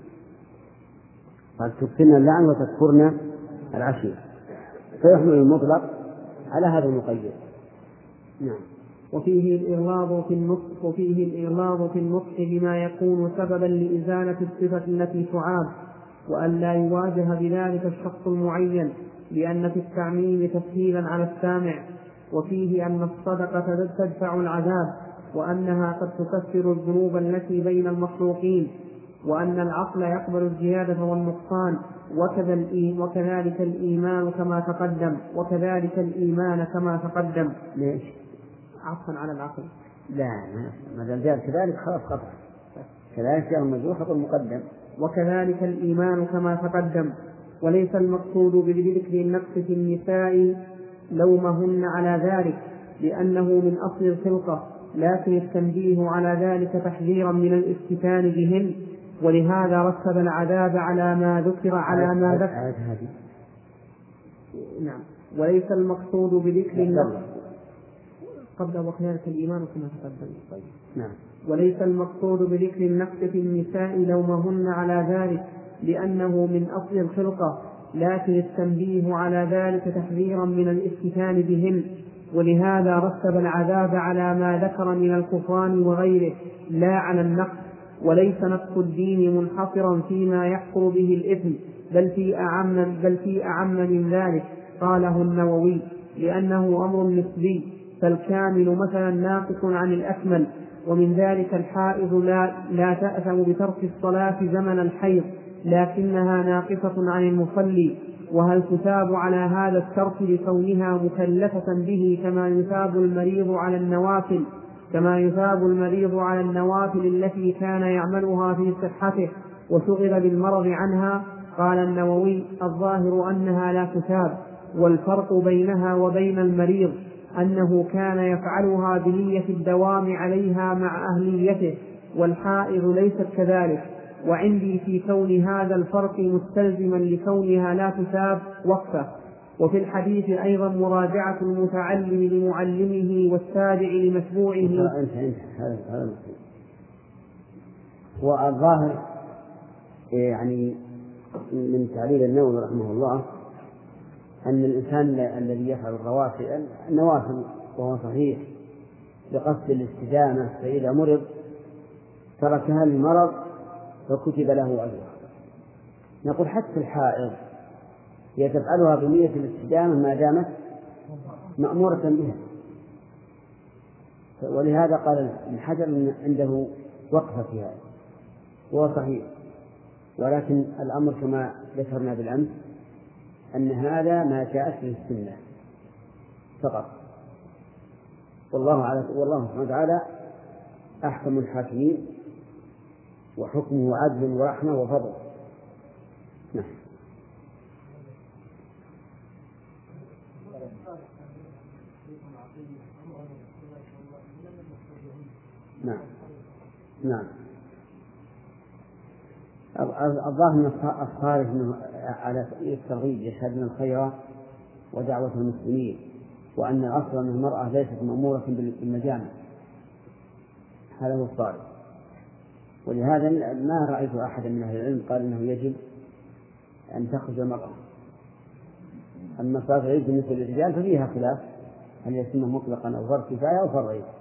قد تكفرن اللعن وتكفرن العشير، فيحمل المطلق على هذا المقيد. نعم. وفيه الإغلاظ في النطق بما يكون سببا لإزالة الصفة التي تعاب، وأن لا يواجه بذلك الشخص المعين، لأن في التعميم تسهيلا على السامع. وفيه أن الصدقة تدفع العذاب، وأنها قد تكفر الذنوب التي بين المخلوقين، وأن العقل يقبل الزيادة والنقصان، وكذلك الإيمان كما تقدم. ليش؟ عطفا على العقل. لا ما دام جاء كذلك خلاص قطع، كذلك جاء المجروح المقدم. وكذلك الإيمان كما تقدم. وليس المقصود بذكر النقص في النساء لومهن على ذلك لأنه من أصل الخلقة، لكن التنبيه على ذلك تحذيرا من الافتتان بهن ولهذا رتب العذاب على ما ذكر نعم. وليس المقصود بذكر النقص قبل وخيانة الإيمان كما تقدم. نعم. وليس المقصود بذكر النقص في النساء لومهن على ذلك لأنه من أصل الخلقة، لكن التنبيه على ذلك تحذيرا من الافتتان بهن. ولهذا رتب العذاب على ما ذكر من الكفران وغيره لا على النقص. وليس نقص الدين منحصرا فيما يحصل به الإثم، بل في أعم من ذلك. قاله النووي لأنه أمر نسبي، فالكامل مثلا ناقص عن الأكمل. ومن ذلك الحائض لا تأثم بترك الصلاة زمن الحيض، لكنها ناقصة عن المصلي. وهل تثاب على هذا الترك لكونها مكلفة به كما يثاب المريض على النوافل التي كان يعملها في صحته وشغل بالمرض عنها؟ قال النووي الظاهر أنها لا تثاب، والفرق بينها وبين المريض أنه كان يفعلها بنية الدوام عليها مع أهليته، والحائض ليست كذلك. وعندي في كون هذا الفرق مستلزما لكونها لا تثاب وقفة. وفي الحديث أيضا مراجعة المتعلم لمعلمه والتابع لمتبوعه. والظاهر يعني من تعليل النووي رحمه الله أن الإنسان الذي يفعل النوافل وهو صحيح بقصد الاستدامة، فإذا مرض تركها للمرض فكتب له أجرها. نقول حتى الحائض هي تفعلها بنية الاستدامة ما دامت مأمورة بها، ولهذا قال ابن حجر عنده وقفة في هذا، وهو صحيح. ولكن الأمر كما ذكرنا بالأمس أن هذا ما جاءت به السنة فقط، والله سبحانه وتعالى أحكم الحاكمين، وحكمه عدل ورحمة وفضل. نعم. نعم. نعم. الظاهر من الصارف على الترغيب يشهدون الخير ودعوة المسلمين، وأن الأصل أن المرأة ليست مأمورة بالمجامع، هذا هو الصارف. ولهذا ما رأيت أحدا من أهل العلم قال إنه يجب أن تخرج المرأة. أما صلاة العيد بالنسبة للرجال ففيها خلاف، هل يسمى مطلقا أو فرض كفاية أو فرض عيد.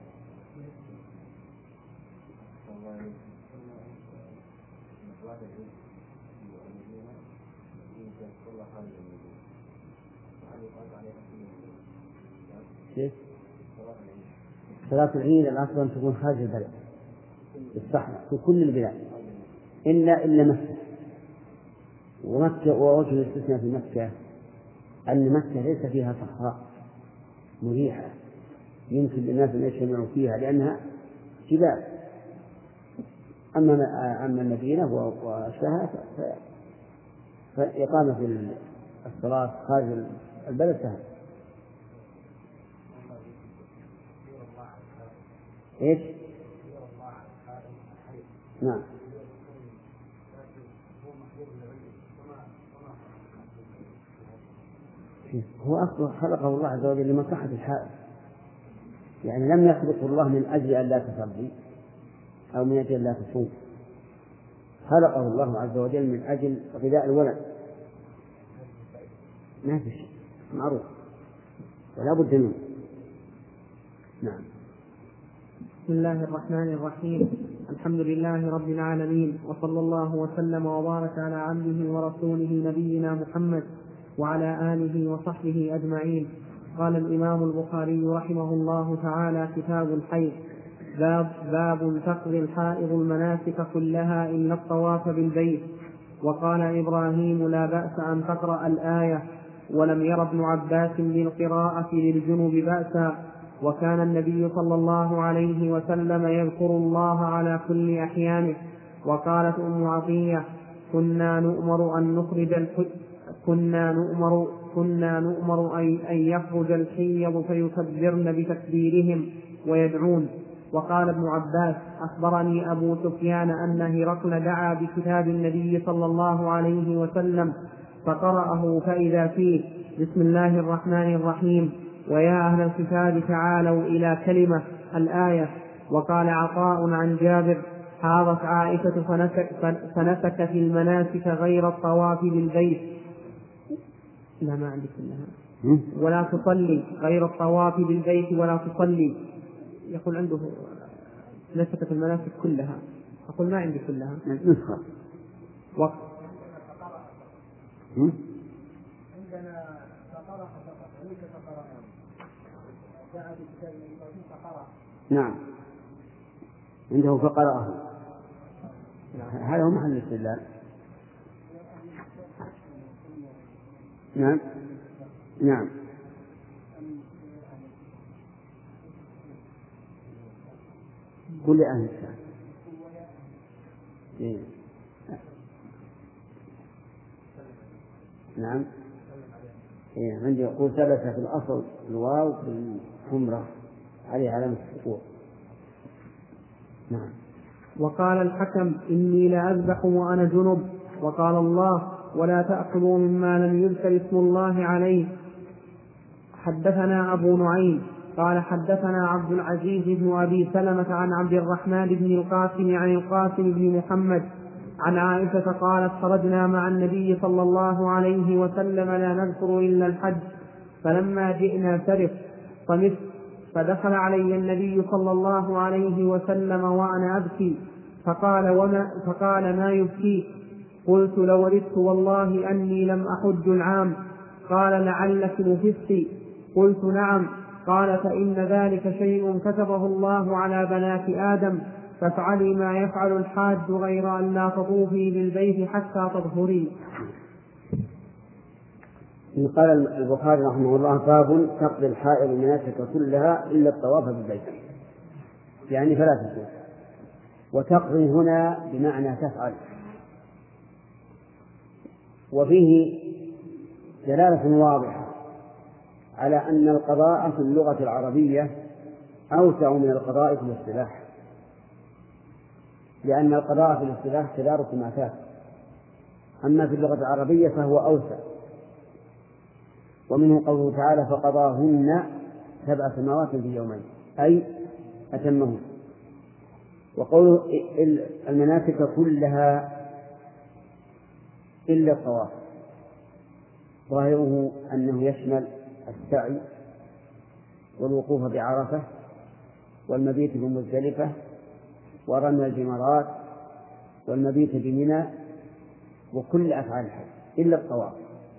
صلاة العيد الأصل أن تكون خارج البلد الصحراء في كل البلاد إلا مكة. ومكة ووجه الاستثناء في مكة أن مكة ليس فيها صحراء مريحة يمكن للناس أن يجتمعوا فيها لأنها جبال. أما المدينة وأشباهها فإقامة الصلاة خارج البلد سهل. إيش؟ نعم. هو أصلا خلقه الله عز وجل لمصلحة الحائض، يعني لم يخلقه الله من أجل أن لا تصلي أو من أجل أن لا تصوم، خلقه الله عز وجل من أجل غذاء الولد. ما في شيء معروف ولا بد منه. نعم. بسم الله الرحمن الرحيم. الحمد لله رب العالمين، وصلى الله وسلم وبارك على عبده ورسوله نبينا محمد وعلى آله وصحبه أجمعين. قال الإمام البخاري رحمه الله تعالى: كتاب الحيض. باب تقضي الحائض المناسك كلها إلا الطواف بالبيت. وقال إبراهيم: لا بأس أن تقرأ الآية. ولم ير ابن عباس بالقراءة للجنوب بأسا. وكان النبي صلى الله عليه وسلم يذكر الله على كل أحيانه. وقالت أم عطية: كنا نؤمر أن يخرج الحيض فيكبرن بتكبيرهم ويدعون. وقال ابن عباس: أخبرني أبو سفيان أن هرقل دعا بكتاب النبي صلى الله عليه وسلم فقرأه فإذا فيه: بسم الله الرحمن الرحيم، ويا أهل الكتاب تعالوا إلى كلمة، الآية. وقال عطاء عن جابر: حاضت عائشة فنسك في المناسك غير الطواف بالبيت، لا ما عندي كلها، ولا تصلي، غير الطواف بالبيت ولا تصلي. يقول عنده نسك في المناسك كلها، أقول ما عندي كلها نسخة وقت. عندنا فقرأ فقط وليس فقرأ جاء بكتاب النبي فقرأ. نعم عنده فقرأه. هذا هو محل الاستدلال. نعم نعم كل أهل الشام. نعم عندي يقول ثبت في الأصل الواو بالحمرة عليه علامة السكون. نعم. وقال الحكم: إني لأذبح وأنا جنب، وقال الله: ولا تأكلوا مما لم يذكر اسم الله عليه. حدثنا أبو نعيم قال حدثنا عبد العزيز بن أبي سلمة عن عبد الرحمن بن القاسم عن القاسم بن محمد عن عائشة قالت: خرجنا مع النبي صلى الله عليه وسلم لا نذكر إلا الحج، فلما جئنا سرق طمست، فدخل علي النبي صلى الله عليه وسلم وأنا أبكي، فقال: ما يبكيك؟ قلت: لو ردت والله أني لم أحج العام. قال: لعلك نفست؟ قلت: نعم. قال: فإن ذلك شيء كتبه الله على بنات آدم، فافعلي ما يفعل الحاج غير أن لا تطوفي بالبيت حتى تطهري. قال البخاري رحمه الله: باب تقضي الحائض المناسك كلها إلا الطواف بالبيت، يعني فلا تطوف. وتقضي هنا بمعنى تفعل، وفيه دلالة واضحة على أن القضاء في اللغة العربية أوسع من القضاء في الاصطلاح، لأن القضاء في الاصطلاح تدارك ما فات، أما في اللغة العربية فهو أوسع. ومنه قوله تعالى: فقضاهن 7 سماوات في يومين، أي أتمهن. وقوله المناسك كلها إلا الطواف، ظاهره أنه يشمل السعي والوقوف بعرفة والمبيت بمزدلفة ورمي الجمرات والمبيت بمنى وكل أفعال الحج إلا الطواف.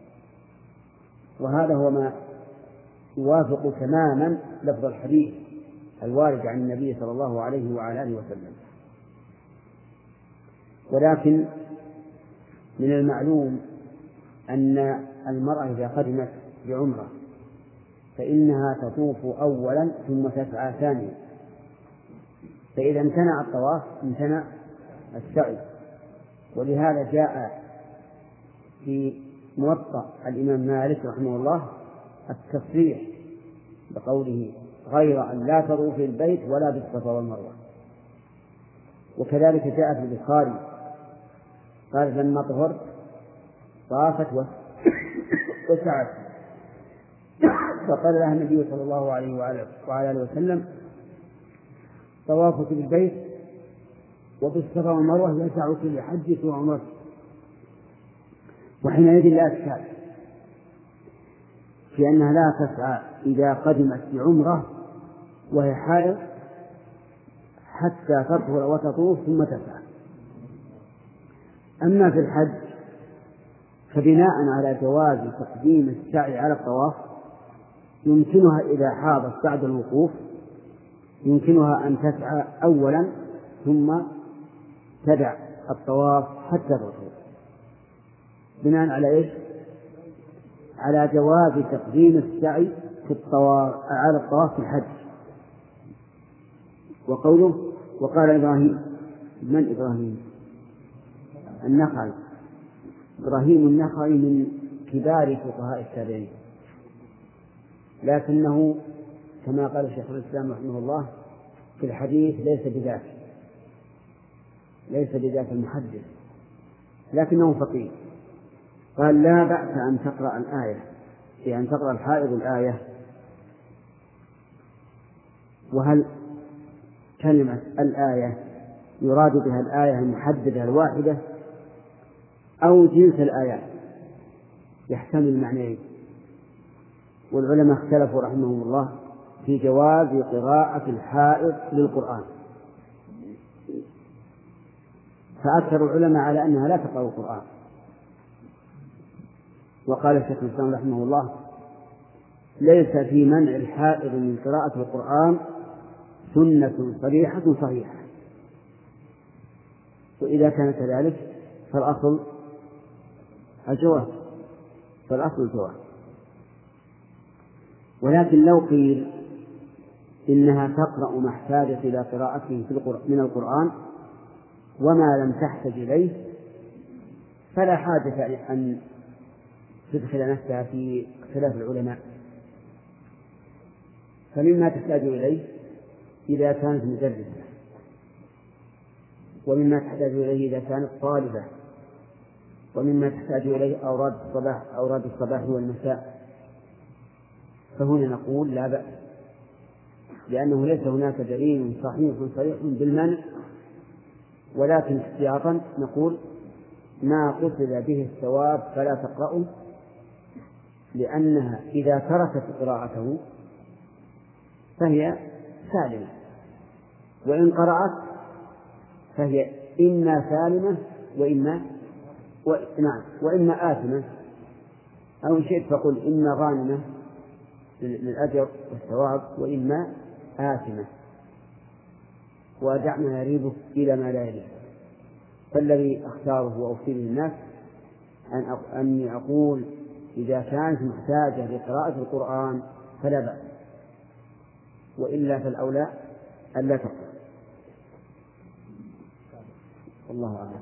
وهذا هو ما يوافق تماما لفظ الحديث الوارد عن النبي صلى الله عليه وعلى آله وسلم. ولكن من المعلوم أن المرأة إذا قدمت بعمرة فإنها تطوف أولا ثم تسعى ثانيا، فإذا امتنع الطواف امتنع السعي. ولهذا جاء في موطأ الإمام مالك رحمه الله التصريح بقوله: غير أن لا تطوف في البيت ولا بالصفا والمروة. وكذلك جاء في البخاري قال: لما طهرت طافت وسعت، فقال لها النبي صلى الله عليه وعلى آله وسلم: طوافك بالبيت وبالصفا والمروة يسعك لحجك وعمرتك. وحينئذ لا إشكال في أنها لا تسعى إذا قدمت بعمرة وهي حائض حتى تطهر وتطوف ثم تسعى. أما في الحج فبناء على جواز تقديم السعي على الطواف يمكنها إذا حاضت بعد الوقوف يمكنها أن تسعى أولا ثم تدع الطواف حتى تطهر، بناء على إيش؟ على جواز تقديم السعي في الطواف على الطواف في الحج. وقوله: وقال إبراهيم، من إبراهيم؟ النخعي، إبراهيم النخعي من كبار فقهاء التابعين، لكنه كما قال شيخ الإسلام رحمه الله في الحديث ليس بذاك المحدث، لكنه فقيه. قال لا بأس أن تقرأ الآية، يعني تقرأ الحائض الآية. وهل كلمة الآية يراد بها الآية المحددة الواحدة أو جنس الآيات؟ يحتمل معنيين، والعلماء اختلفوا رحمهم الله في جواز قراءة الحائض للقرآن، فأكثر العلماء على أنها لا تقرأ القرآن. وقال الشيخ الإسلام رحمه الله ليس في منع الحائض من قراءة القرآن سنة صريحة صحيحة، وإذا كان كذلك فالأصل الجواز. ولكن لو قيل إنها تقرأ ما احتاجت إلى قراءته من القرآن وما لم تحتج إليه، فلا حاجة أن تدخل نفسها في خلاف العلماء. فمما تحتاج إليه إذا كانت مدرسة، ومما تحتاج إليه إذا كانت طالبة، ومما تحتاج إليه أوراد الصباح والمساء، فهنا نقول لا بأس، لأنه ليس هناك دليل صحيح صريح بالمنع، ولكن احتياطا نقول ما قصد به الثواب فلا تقرأه، لأنها إذا تركت قراءته فهي سالمة، وإن قرأت فهي إما سالمة وإما آثمة، أو إن شئت فقل إما غانمة للأجر والثواب وإما آثمة. ودعنا يريبك إلى ما لا يريب. فالذي أختاره وأفتي للناس أني أقول إذا كانت محتاجة لقراءة القرآن فلا بأس، وإلا فالأولى ألا تقرأ. والله أعلم.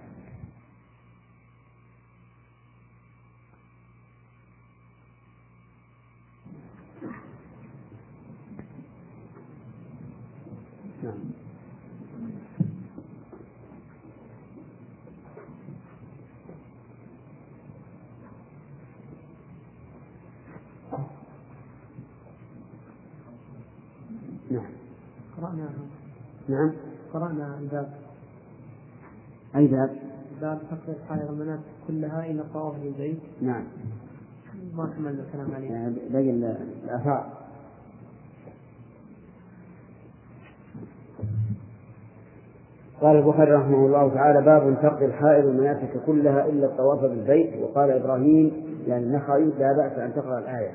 نعم. قرأنا الباب. أي باب؟ باب تقرير حائض المناسك كلها إلى الطواف بالبيت. نعم. ما كملنا الكلام عليه. يعني باقي الآثار. قال البخاري رحمه الله تعالى باب تقضي الحائض المناسك كلها إلا الطواف بالبيت. وقال إبراهيم يعني النخعي لا بأس أن تقرأ الآية،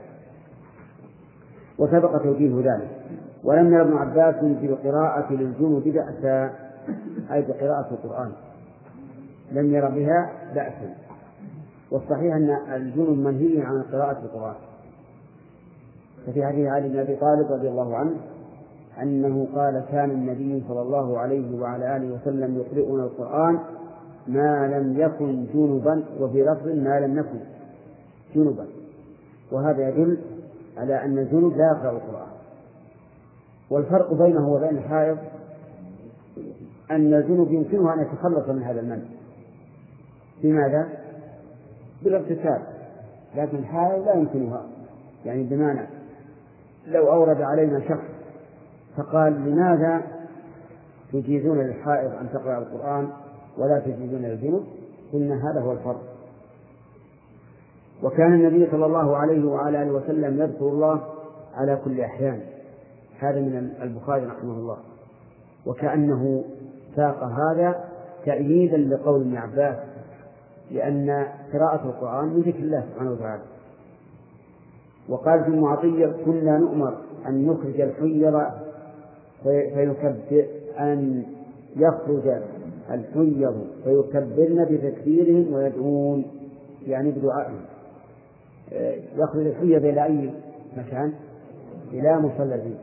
وسبق توجيه ذلك. ولم ير ابن عباس بالقراءة للجنوب بأسا، أي بقراءة القرآن لم ير بها بأسا. والصحيح أن الجنوب منهي عن قراءة القرآن. ففي حديث علي بن أبي طالب رضي الله عنه أنه قال كان النبي صلى الله عليه وعلى آله وسلم يقرئنا القرآن ما لم يكن جنبا، وفي لفظ ما لم نكن جنبا. وهذا يدل على أن الجنب لا يقرأ القرآن. والفرق بينه وبين الحائض أن الجنب يمكنه أن يتخلص من هذا المنع. بماذا؟ بالاغتسال. لكن الحائض لا يمكنها، يعني بمعنى لو أورد علينا شخص فقال لماذا تجيزون للحائض أن تقرأ القرآن ولا تجيزون للجنب، قلنا هذا هو الفرق. وكان النبي صلى الله عليه وعلى آله وسلم يذكر الله على كل أحيان. هذا من البخاري رحمه الله. وكأنه ساق هذا تأييدا لقول ابن عباس، لأن قراءة القرآن من ذكر الله سبحانه وتعالى. وقال ابن معطية كنا نؤمر أن نخرج الحيض فيكبر، أن يخرج الحيض فيكبرن بتكبيرهم ويدعون، يعني بدعائهم. يخرج الحيض إلى أي مكان؟ إلى مصلى العيد،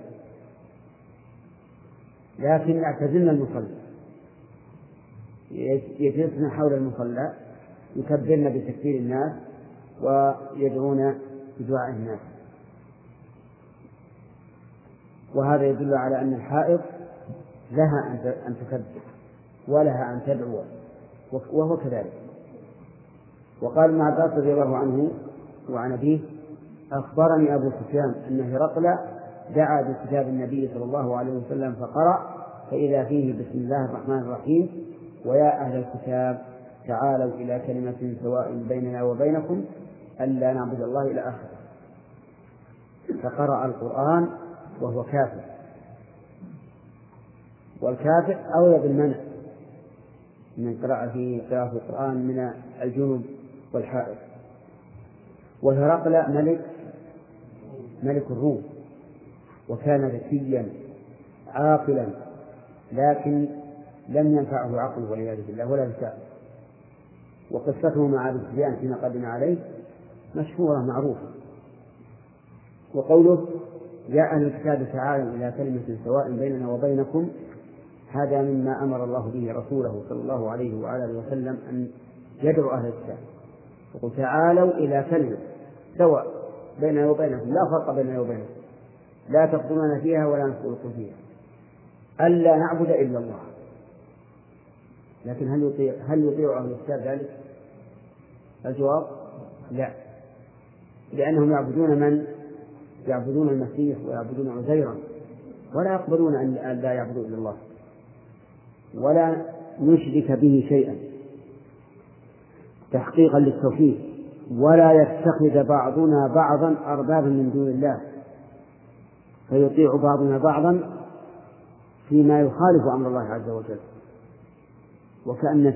لكن اعتزلنا المصلى، يجلسن حول المصلى يكبرن بتكبير الناس ويدعون بدعاء الناس. وهذا يدل على أن الحائض لها أن تكبر ولها أن تدعو، وهو كذلك. وقال ابن عباس رضي الله عنه وعن أبيه: أخبرني أبو سفيان أن هرقل دعا بكتاب النبي صلى الله عليه وسلم فقرأ فإذا فيه: بسم الله الرحمن الرحيم، ويا أهل الكتاب تعالوا إلى كلمة سواء بيننا وبينكم ألا نعبد الله إلى آخره. فقرأ القرآن وهو كافر، والكافر أولى بالمنع من قراءة القرآن من الجنوب والحائط. وهرقل ملك الروم، وكان ذكيا عاقلا، لكن لم ينفعه عقله والعياذ بالله ولا لسانه. وقصته مع أبي سفيان فيما قدم عليه مشهورة معروفة. وقوله: يا أهل الكتاب تعالوا إلى كلمة سواء بيننا وبينكم، هذا مما أمر الله به رسوله صلى الله عليه وعلى آله وسلم أن يدعو أهل الكتاب، يقول: تعالوا إلى كلمة سواء بيننا وبينكم، لا فرق بيننا وبينكم، لا تقتلون فيها ولا نقتلكم فيها، ألا نعبد إلا الله. لكن هل يطيع أهل الكتاب ذلك؟ الجواب: لا، لأنهم يعبدون المسيح ويعبدون عزيرا، ولا يقبلون أن لا يعبدوا إلا الله ولا نشرك به شيئا تحقيقا للتوحيد، ولا يتخذ بعضنا بعضا أربابا من دون الله فيطيع بعضنا بعضا فيما يخالف أمر الله عز وجل. وكأن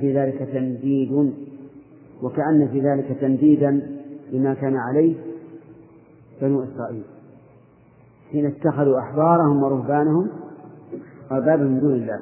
في ذلك تنديدا لما كان عليه بنو إسرائيل حين اتخذوا أحبارهم ورهبانهم أربابا من دون الله.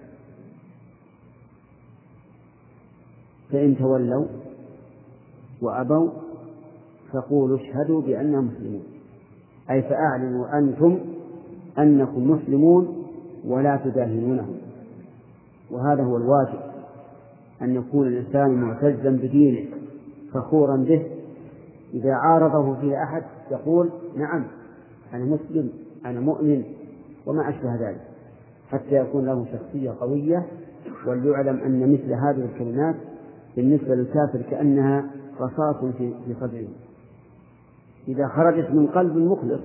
فإن تولوا وأبوا فقولوا اشهدوا بأننا مسلمون، أي فأعلنوا أنتم أنكم مسلمون ولا تداهنونهم. وهذا هو الواجب، أن يكون الإنسان معتزا بدينه فخورا به، إذا عارضه فيه أحد يقول: نعم أنا مسلم، أنا مؤمن، وما أشبه ذلك، حتى يكون له شخصية قوية. وليعلم أن مثل هذه الكلمات بالنسبة للكافر كأنها رصاص في صدره إذا خرجت من قلب مخلص،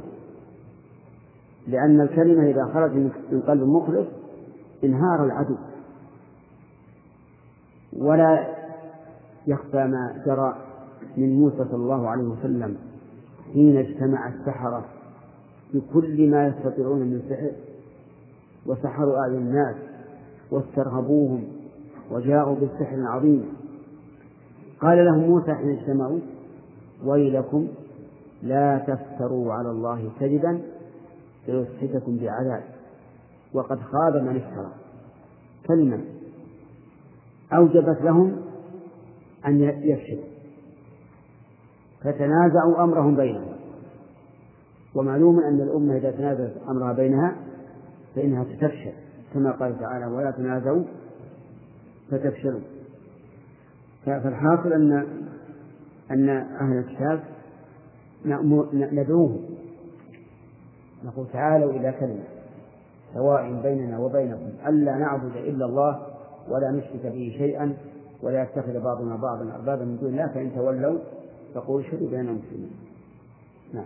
لأن الكلمة إذا خرجت من قلب مخلص انهار العدو. ولا يخفى ما جرى من موسى صلى الله عليه وسلم حين اجتمع السحرة بكل ما يستطيعون من سحر وسحروا أعين الناس واسترهبوهم وجاءوا بالسحر العظيم. قال لهم موسى حين اجتمعوا: ويلكم لا تفتروا على الله كذبا فيسحتكم بعذاب وقد خاب من افترى. كلمة أوجبت لهم أن يفشلوا، فتنازعوا أمرهم بينهم. ومعلوم أن الأمة إذا تنازعت أمرها بينها فإنها تفشل، كما قال تعالى: ولا تنازعوا فتفشلوا. فالحاصل أن أهل الكتاب ندعوهم، نقول: تعالوا إلى كلمة سواء بيننا وبينكم ألا نعبد إلا الله ولا نشرك به شيئا ولا يتخذ بعضنا بعضا أربابا من دون الله، فإن تولوا فقولوا اشهدوا بأننا مسلمون. نعم.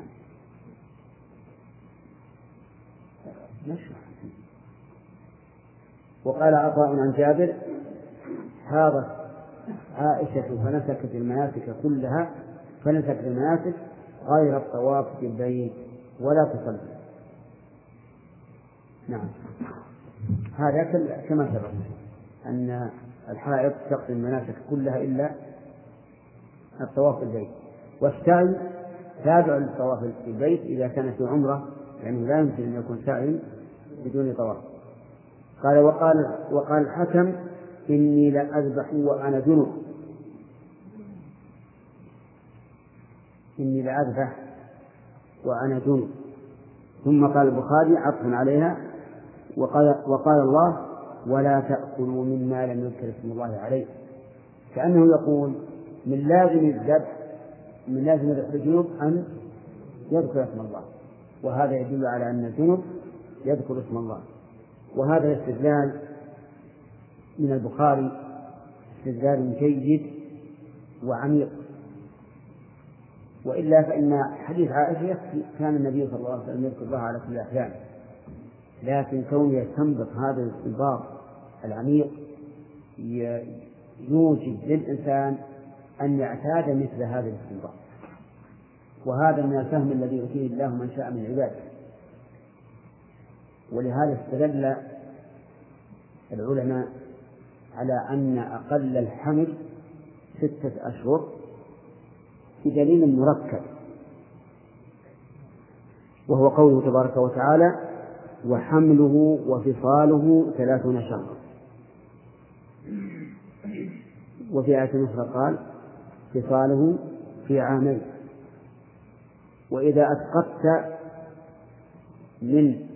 وقال عطاء عن جابر: حاضت عائشة فنسكت المناسك كلها، فنسكت المناسك غير الطواف بالبيت ولا تصلي. نعم، هذا كما سبق أن الحائض تقضي المناسك كلها إلا الطواف بالبيت، والسعي تابع للطواف بالبيت إذا كان في عمرة، يعني لا يمكن أن يكون سعي بدون طواف. قال: وقال الحكم: إني لأذبح وأنا جنب. إني لأذبح وأنا جنب. ثم قال البخاري عطفا عليها: وقال الله: ولا تأكلوا مما لم يذكر اسم الله عليه. كأنه يقول من لازم الذبح الجنوب أن يذكر اسم الله، وهذا يدل على أن الجنوب يذكر اسم الله. وهذا الاستدلال من البخاري استدلال جيد وعميق، وإلا فإن حديث عائشة يكفي، كان النبي صلى الله عليه وسلم يذكر الله على كل أحيان، لكن كونه يستنبط هذا الاستنباط العميق يوجب للإنسان أن يعتاد مثل هذا الاستنباط، وهذا من الفهم الذي يؤتيه الله من شاء من عباده. ولهذا استدل العلماء على أن أقل الحمل 6 أشهر بدليل مركب، وهو قوله تبارك وتعالى: وحمله وفصاله 30 شهرا. وفي آية أخرى قال: فصاله في عامين. وإذا أسقطت من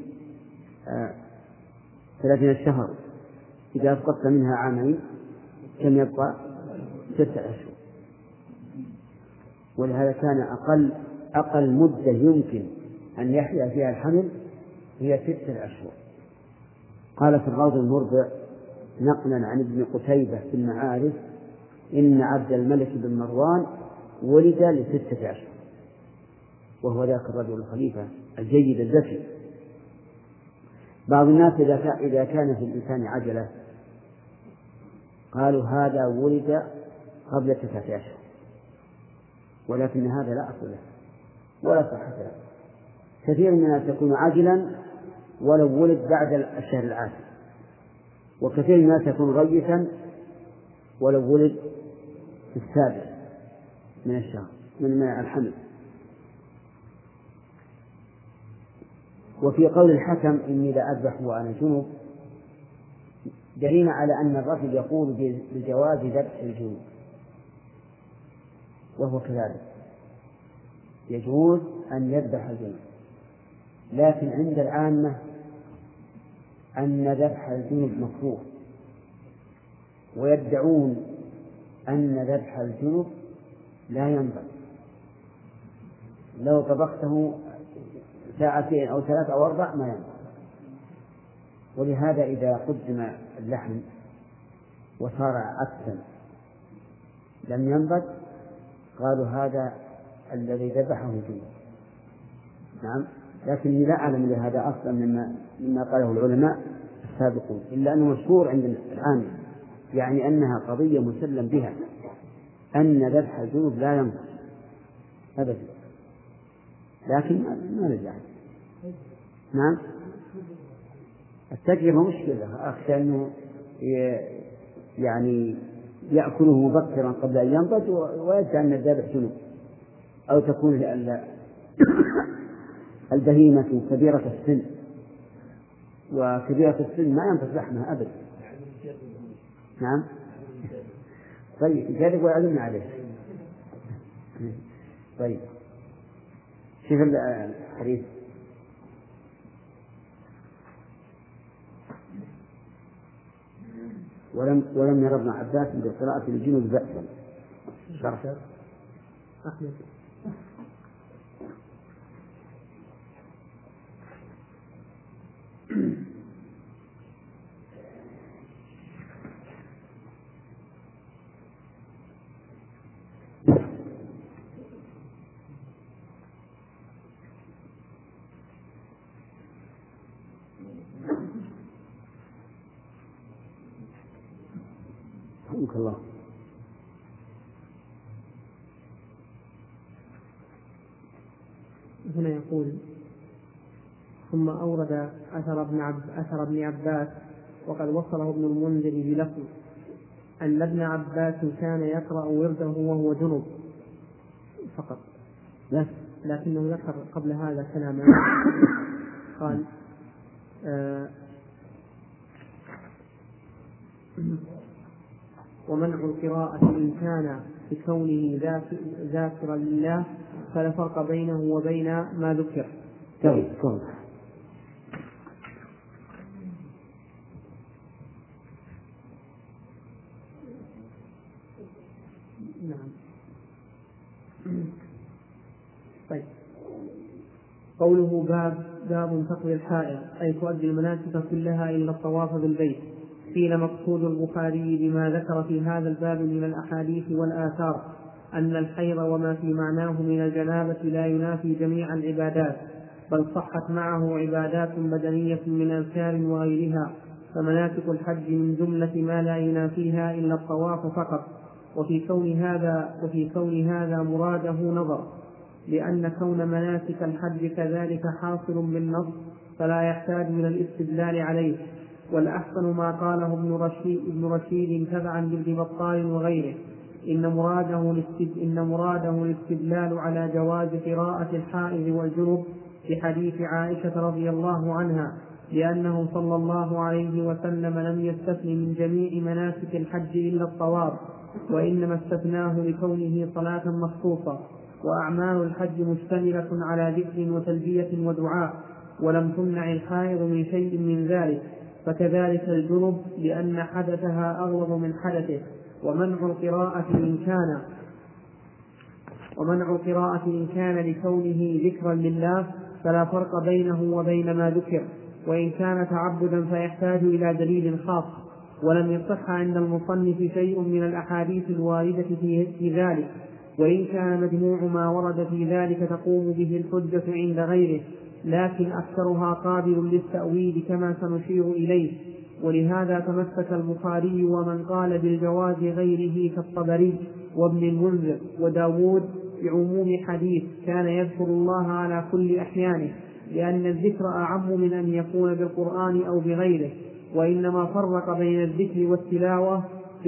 30 شهر، إذا أسقطت منها عامين كم يبقى؟ 6 أشهر. ولهذا كان أقل مدة يمكن أن يحيا فيها الحمل هي 6 أشهر. قال في الروض المربع نقلا عن ابن قتيبة في المعارف: إن عبد الملك بن مروان ولد ل6 أشهر، وهو ذاك الرجل الخليفة الجيد الذكي. بعض الناس إذا كان في الإنسان عجلة قالوا هذا ولد قبل 9 أشهر، ولكن هذا لا أصل له ولا صحة له. كثير من الناس يكون عاجلا ولو ولد بعد الشهر العاشر، وكثير من الناس يكون غيثا ولو ولد في 7 من الشهر من الحمل. وفي قول الحكم: إني لا أذبح وأنا جنب، دليل على أن الرجل يقول بجواز ذبح الجنوب، وهو كذلك يجوز أن يذبح الجنوب، لكن عند العامة أن ذبح الجنوب مكروه، ويدعون أن ذبح الجنوب لا ينبغي، لو طبخته 2 أو 3 أو 4 ما ينبغي. ولهذا إذا قدم اللحم وصار عدسا لم ينبغ، قالوا هذا الذي ذبحه جنوب. نعم، لكني لا أعلم لهذا أصلا مما قاله العلماء السابقون، إلا أنه مشهور عند العامة، يعني أنها قضية مسلم بها، أن ذبح الجنوب لا ينبغي أبدا، لكن ما نرجع. نعم، التجربة مشكلة، أخشى أنه يعني يأكله مبكرا قبل أن ينضج ويدعي أن الذبح جنوب، أو تكون البهيمة كبيرة السن، وكبيرة السن ما ينضج لحمها أبدا. نعم، طيب جرب ويعلمنا عليه. طيب شوف الحديث: ولم ير ابن عباس بقراءة الجنوب بأسا. شرح أحمد. الله. هنا يقول: ثم أورد أثر ابن عباس، وقد وصله ابن المنذر بلفظ أن ابن عباس كان يقرأ ورده وهو جنب فقط، لكنه ذكر قبل هذا كلاما قال: ومنع القراءة إن كان بكونه ذاكرا لله فلا فرق بينه وبين ما ذكر. نعم. طيب، قوله باب تقضي الحائض أي تؤدي المناسك كلها إلا الطواف بالبيت. قيل مقصود البخاري بما ذكر في هذا الباب من الأحاديث والآثار أن الحيض وما في معناه من الجنابة لا ينافي جميع العبادات، بل صحت معه عبادات بدنية من أذكار وغيرها، فمناسك الحج من جملة ما لا ينافيها إلا الطواف فقط. وفي كون هذا مراده نظر، لأن كون مناسك الحج كذلك حاصل بالنص فلا يحتاج إلى الاستدلال عليه. والأحسن ما قاله ابن رشيد تبعا لابن بطال وغيره، إن مراده الاستدلال على جواز قراءة الحائض والجنب في حديث عائشة رضي الله عنها، لأنه صلى الله عليه وسلم لم يستثن من جميع مناسك الحج إلا الطواف، وإنما استثناه لكونه صلاة مخصوصة. وأعمال الحج مشتملة على ذكر وتلبية ودعاء، ولم تمنع الحائض من شيء من ذلك، فكذلك الجنب لأن حدثها أغلظ من حدثه. ومنع القراءة إن كان لكونه ذكرا لله فلا فرق بينه وبين ما ذكر، وإن كان تعبدا فيحتاج إلى دليل خاص. ولم يصح عند المصنف شيء من الأحاديث الواردة في ذلك، وإن كان مجموع ما ورد في ذلك تقوم به الحجة عند غيره، لكن أكثرها قابل للتأويل كما سنشير إليه. ولهذا تمسك البخاري ومن قال بالجواز غيره كالطبري وابن المنذر وداود بعموم حديث كان يذكر الله على كل أحيانه، لأن الذكر أعم من أن يكون بالقرآن أو بغيره، وإنما فرق بين الذكر والتلاوة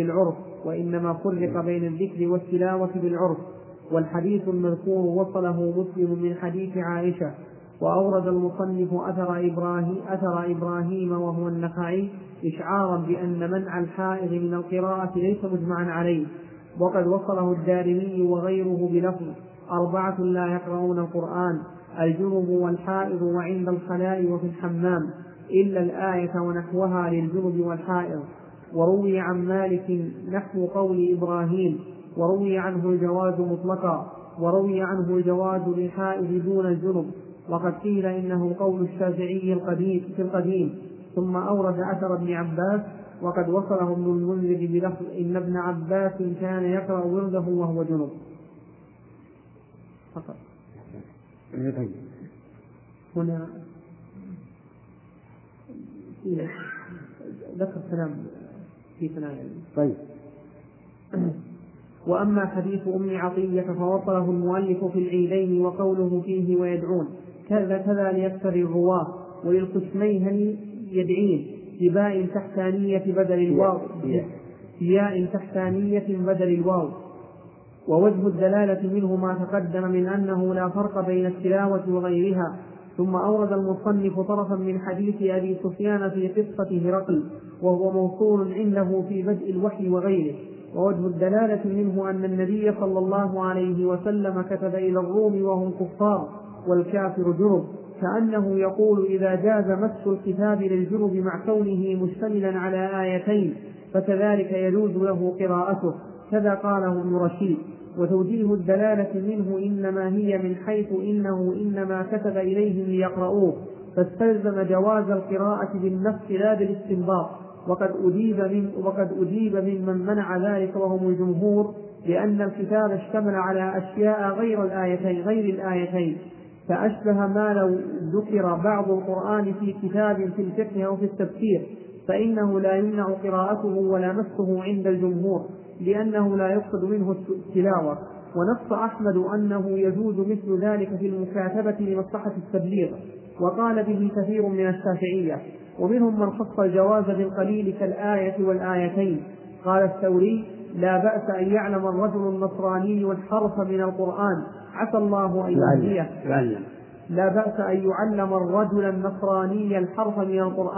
بالعرف. والحديث المذكور وصله مسلم من حديث عائشة. وأورد المصنف أثر إبراهيم وهو النخعي إشعارا بأن منع الحائض من القراءة ليس مجمعا عليه، وقد وصله الدارمي وغيره بلفظ 4 لا يقرؤون القرآن: الجنب والحائض وعند الخلاء وفي الحمام، إلا الآية ونحوها للجنب والحائض. وروي عن مالك نحو قول إبراهيم، وروي عنه الجواز مطلقا، وروي عنه الجواز للحائض دون الجنب، وقد قيل إنه قول الشافعي في القديم. ثم أورد أثر ابن عباس، وقد وصله ابن المنذر بلفظ إن ابن عباس كان يقرأ ورده وهو جنب فقط. هنا ذكر كلام في ثنايا. طيب. وأما حديث أم عطية فوصله المؤلف في العيدين وقوله فيه ويدعون كذا ليكثر الرواه، وللقسمين يدعين بباء تحتانية بدل الواو. ووجه الدلالة منه ما تقدم من أنه لا فرق بين التلاوة وغيرها. ثم أورد المصنف طرفا من حديث أبي سفيان في قصة هرقل، وهو موصول عنده في بدء الوحي وغيره. ووجه الدلالة منه أن النبي صلى الله عليه وسلم كتب إلى الروم وهم كفار والكافر جنب، كأنه يقول إذا جاز مس الكتاب للجنب مع كونه مشتملا على آيتين فكذلك يجوز له قراءته، كذا قاله ابن رشيد. وتوجيه الدلالة منه إنما هي من حيث إنه إنما كتب إليهم ليقرؤوه، فاستلزم جواز القراءة بالنفس لا بالاستنباط. وقد أجيب ممن منع ذلك وهم الجمهور، لأن الكتاب اشتمل على أشياء غير الآيتين، فأشبه ما لو ذكر بعض القرآن في كتاب في الفقه أو في التفسير، فإنه لا يمنع قراءته ولا مسه عند الجمهور، لأنه لا يقصد منه التلاوة. ونص أحمد أنه يجوز مثل ذلك في المكاتبة لمصلحة التبليغ، وقال به كثير من الشافعية، ومنهم من خص الجواز بالقليل كالآية والآيتين. قال الثوري لا بأس أن يعلم الرجل النصراني الحرف من القرآن عسى الله أن يهديه. لا بأس أن يعلم الرجل النصراني الحرف من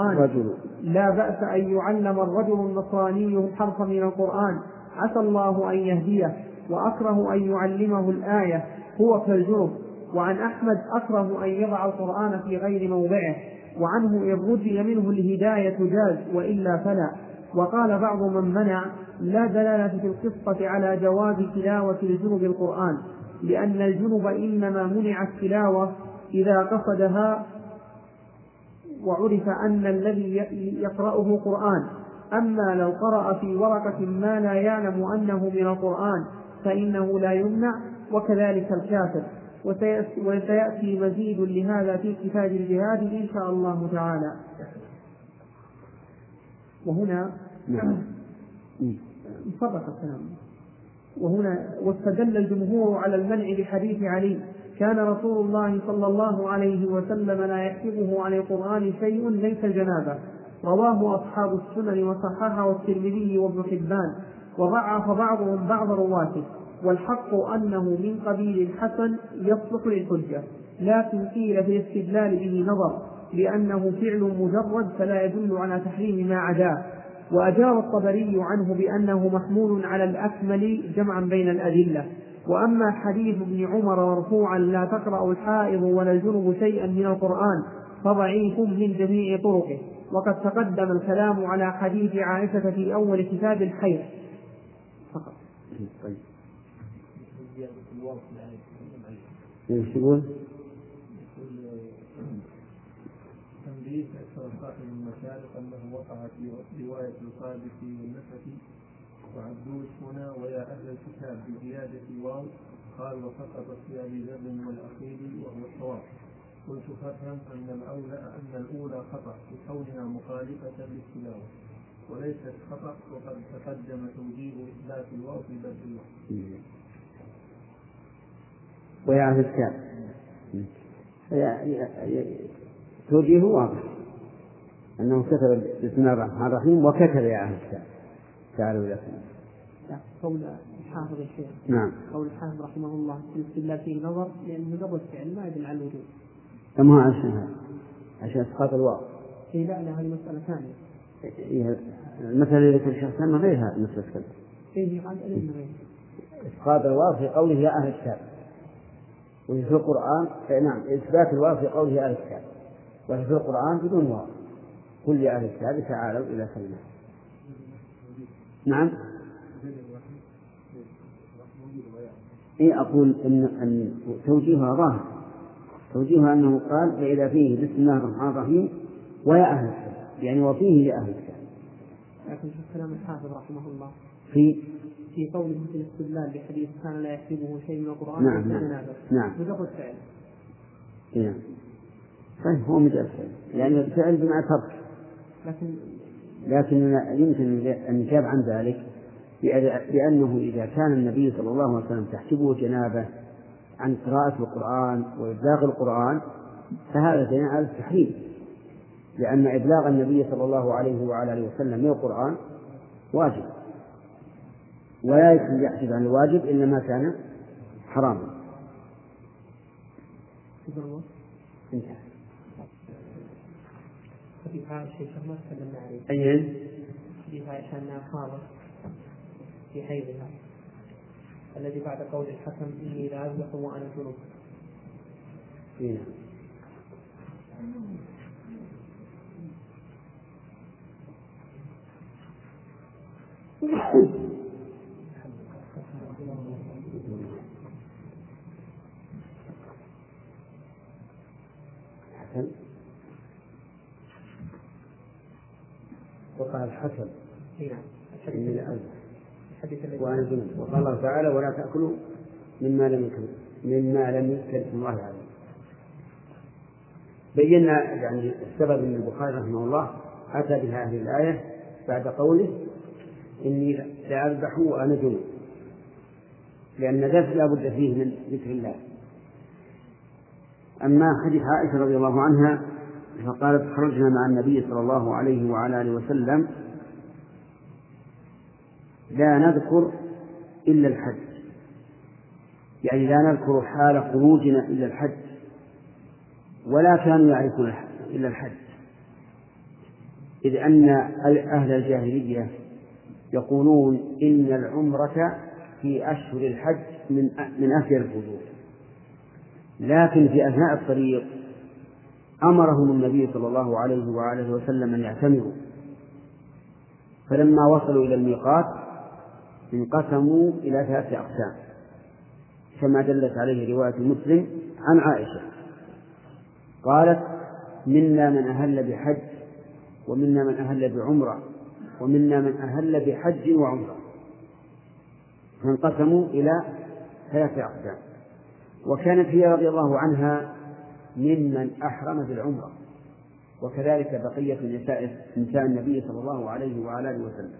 القرآن عسى الله أن يهديه، وأكره أن يعلمه الآية هو كالجنب. وعن أحمد أكره أن يضع القرآن في غير موضعه، وعنه إن رجي منه الهداية جاز وإلا فلا. وقال بعض من منع لا دلالة في القصة على جواز تلاوة الجنب القرآن، لأن الجنب إنما منع التلاوة إذا قصدها وعرف أن الذي يقرأه قرآن. أما لو قرأ في ورقة ما لا يعلم أنه من القرآن فإنه لا يمنع، وكذلك الكافر. وسيأتي مزيد لهذا في كتاب الجهاد إن شاء الله تعالى. وهنا فرق الكلام. وهنا واستدل الجمهور على المنع بحديث علي: كان رسول الله صلى الله عليه وسلم لا يحسبه عن القرآن شيء ليس جنابه. رواه أصحاب السنن وصححه الترمذي وابن حبان، وضعف بعضهم بعض رواته. والحق أنه من قبيل الحسن يصلح للحجة، لكن قيل في الاستدلال به نظر، لأنه فعل مجرد فلا يدل على تحريم ما عداه. وأجاب الطبري عنه بأنه محمول على الأكمل جمعا بين الأدلة. وأما حديث ابن عمر مرفوعا: لا تقرأ الحائض ولا الجنب شيئا من القرآن، فضعيف من جميع طرقه. وقد تقدم الكلام على حديث عائشة في أول كتاب الحيض فقط. تنبيه أكثر صاحب المشارق أنه وقع في رواية القادسي والنسفي وعبدوس هنا: ويا أهل الكتاب بزيادة واو. قال: وسقط في أبي ذر والأخيل وهو الصواب. قلت: فافهم أن الأولى خطأ في كونها مخالفة للتلاوة، وليست خطأ وقد تقدم توجيه إثبات الواو في بدء الوقت. ويا أهل الكتاب توجيه واضح أنه كتب بسم الله الرحمن الرحيم وكتب يا أهل الكتاب تعالوا إلى قول الحافظ الشيخ. نعم. قول الحافظ رحمه الله في الاستدلال فيه نظر، لأنه قبل الفعل ما يدل على الوجود. كما هو عشان إسقاط الواو. إيه لا هذه مسألة ثانية. المثل الذي ذكر الشيخ سلمى غيرها مسألة كذا. إيه قال غير. إسقاط الواو في قوله يا أهل الكتاب، وفي القرآن نعم إثبات الواو في قوله يا أهل الكتاب، وفي القرآن بدون واو: قل يا أهل الكتاب تعالوا إلى كلمة. نعم. إيه أقول إن توجيهها ظاهر، توجيهها أنه قال: فإذا فيه بسم الله الرحمن الرحيم ويا أهل الكتاب، يعني وفيه لأهل الكتاب. لكن شوف كلام الحافظ رحمه الله في قوله في الاستدلال بحديث كان لا يحسبه شيء من القرآن. نعم. بلفظ فعل. نعم. طيب هو مجرد فعل، يعني الفعل بمعنى ترك. لكن يمكن أن يجاب عن ذلك بأنه إذا كان النبي صلى الله عليه وسلم تحسبه جنابه عن قراءة القرآن وإبلاغ القرآن، فهذا دليل على التحريم، لأن إبلاغ النبي صلى الله عليه وعلى آله وسلم من القرآن واجب، ولا يحسب عن الواجب إلا ما كان حراما. انتهى. حديث عائشة ما تكلمنا عليه. أين؟ حديث عائشة أنها حاضر في حيضها، الذي بعد قول الحكم: إني لا أذبح وأنا جنوب. وقال الحكم: إني لا أذبح وأنا جنوب. وقال الله تعالى: ولا تأكلوا مما لم يذكر اسم الله عليه. بينا يعني السبب من البخاري رحمه الله أتى بهذه الآية بعد قوله: إني لا أذبح وأنا جنوب، لأن ذلك لا بد فيه من ذكر الله. أما حديث عائشة رضي الله عنها فقالت: خرجنا مع النبي صلى الله عليه وعلى آله وسلم لا نذكر إلا الحج، يعني لا نذكر حال خروجنا إلا الحج، ولا كانوا يعرفون إلا الحج، إذ أن أهل الجاهلية يقولون إن العمرة في أشهر الحج من أفضل الفضول، لكن في أثناء الطريق أمرهم النبي صلى الله عليه وآله وسلم أن يعتمروا، فلما وصلوا إلى الميقات انقسموا إلى 3 أقسام، كما دلت عليه رواية مسلم عن عائشة قالت: منا من أهل بحج ومنا من أهل بعمرة ومنا من أهل بحج وعمرة، فانقسموا إلى 3 أقسام. وكانت هي رضي الله عنها ممن أحرم بالعمرة، وكذلك بقية نساء النبي صلى الله عليه وعلى آله وسلم.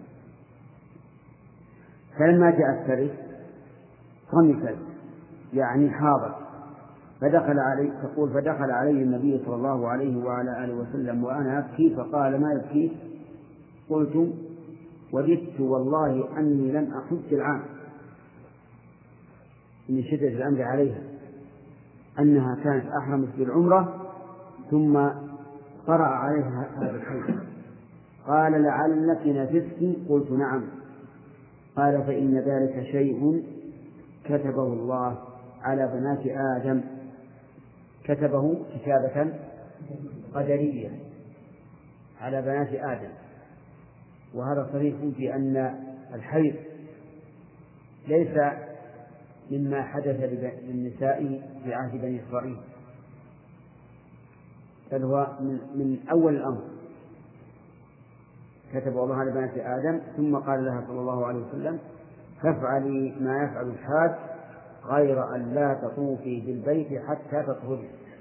فلما جاءت ترث طمست يعني حاضت، فدخل علي النبي صلى الله عليه وعلى آله وسلم وأنا أبكي، فقال: ما يبكيك؟ قلت: وددت والله أني لم أحج العام، من شدة الأمر عليها أنها كانت أحرمت بالعمرة ثم قرأ عليها هذا الحديث. قال: لعلك نفست؟ قلت: نعم. قال: فإن ذلك شيء كتبه الله على بنات آدم، كتبه كتابة قدرية على بنات آدم. وهذا صريح في أن الحيض ليس مما حدث للنساء في عهد بني إسرائيل، بل هو من أول الأمر كتب الله على بنات آدم، ثم قال لها صلى الله عليه وسلم: فافعلي ما يفعل الحاج غير أن لا تطوفي بالبيت حتى تطهري.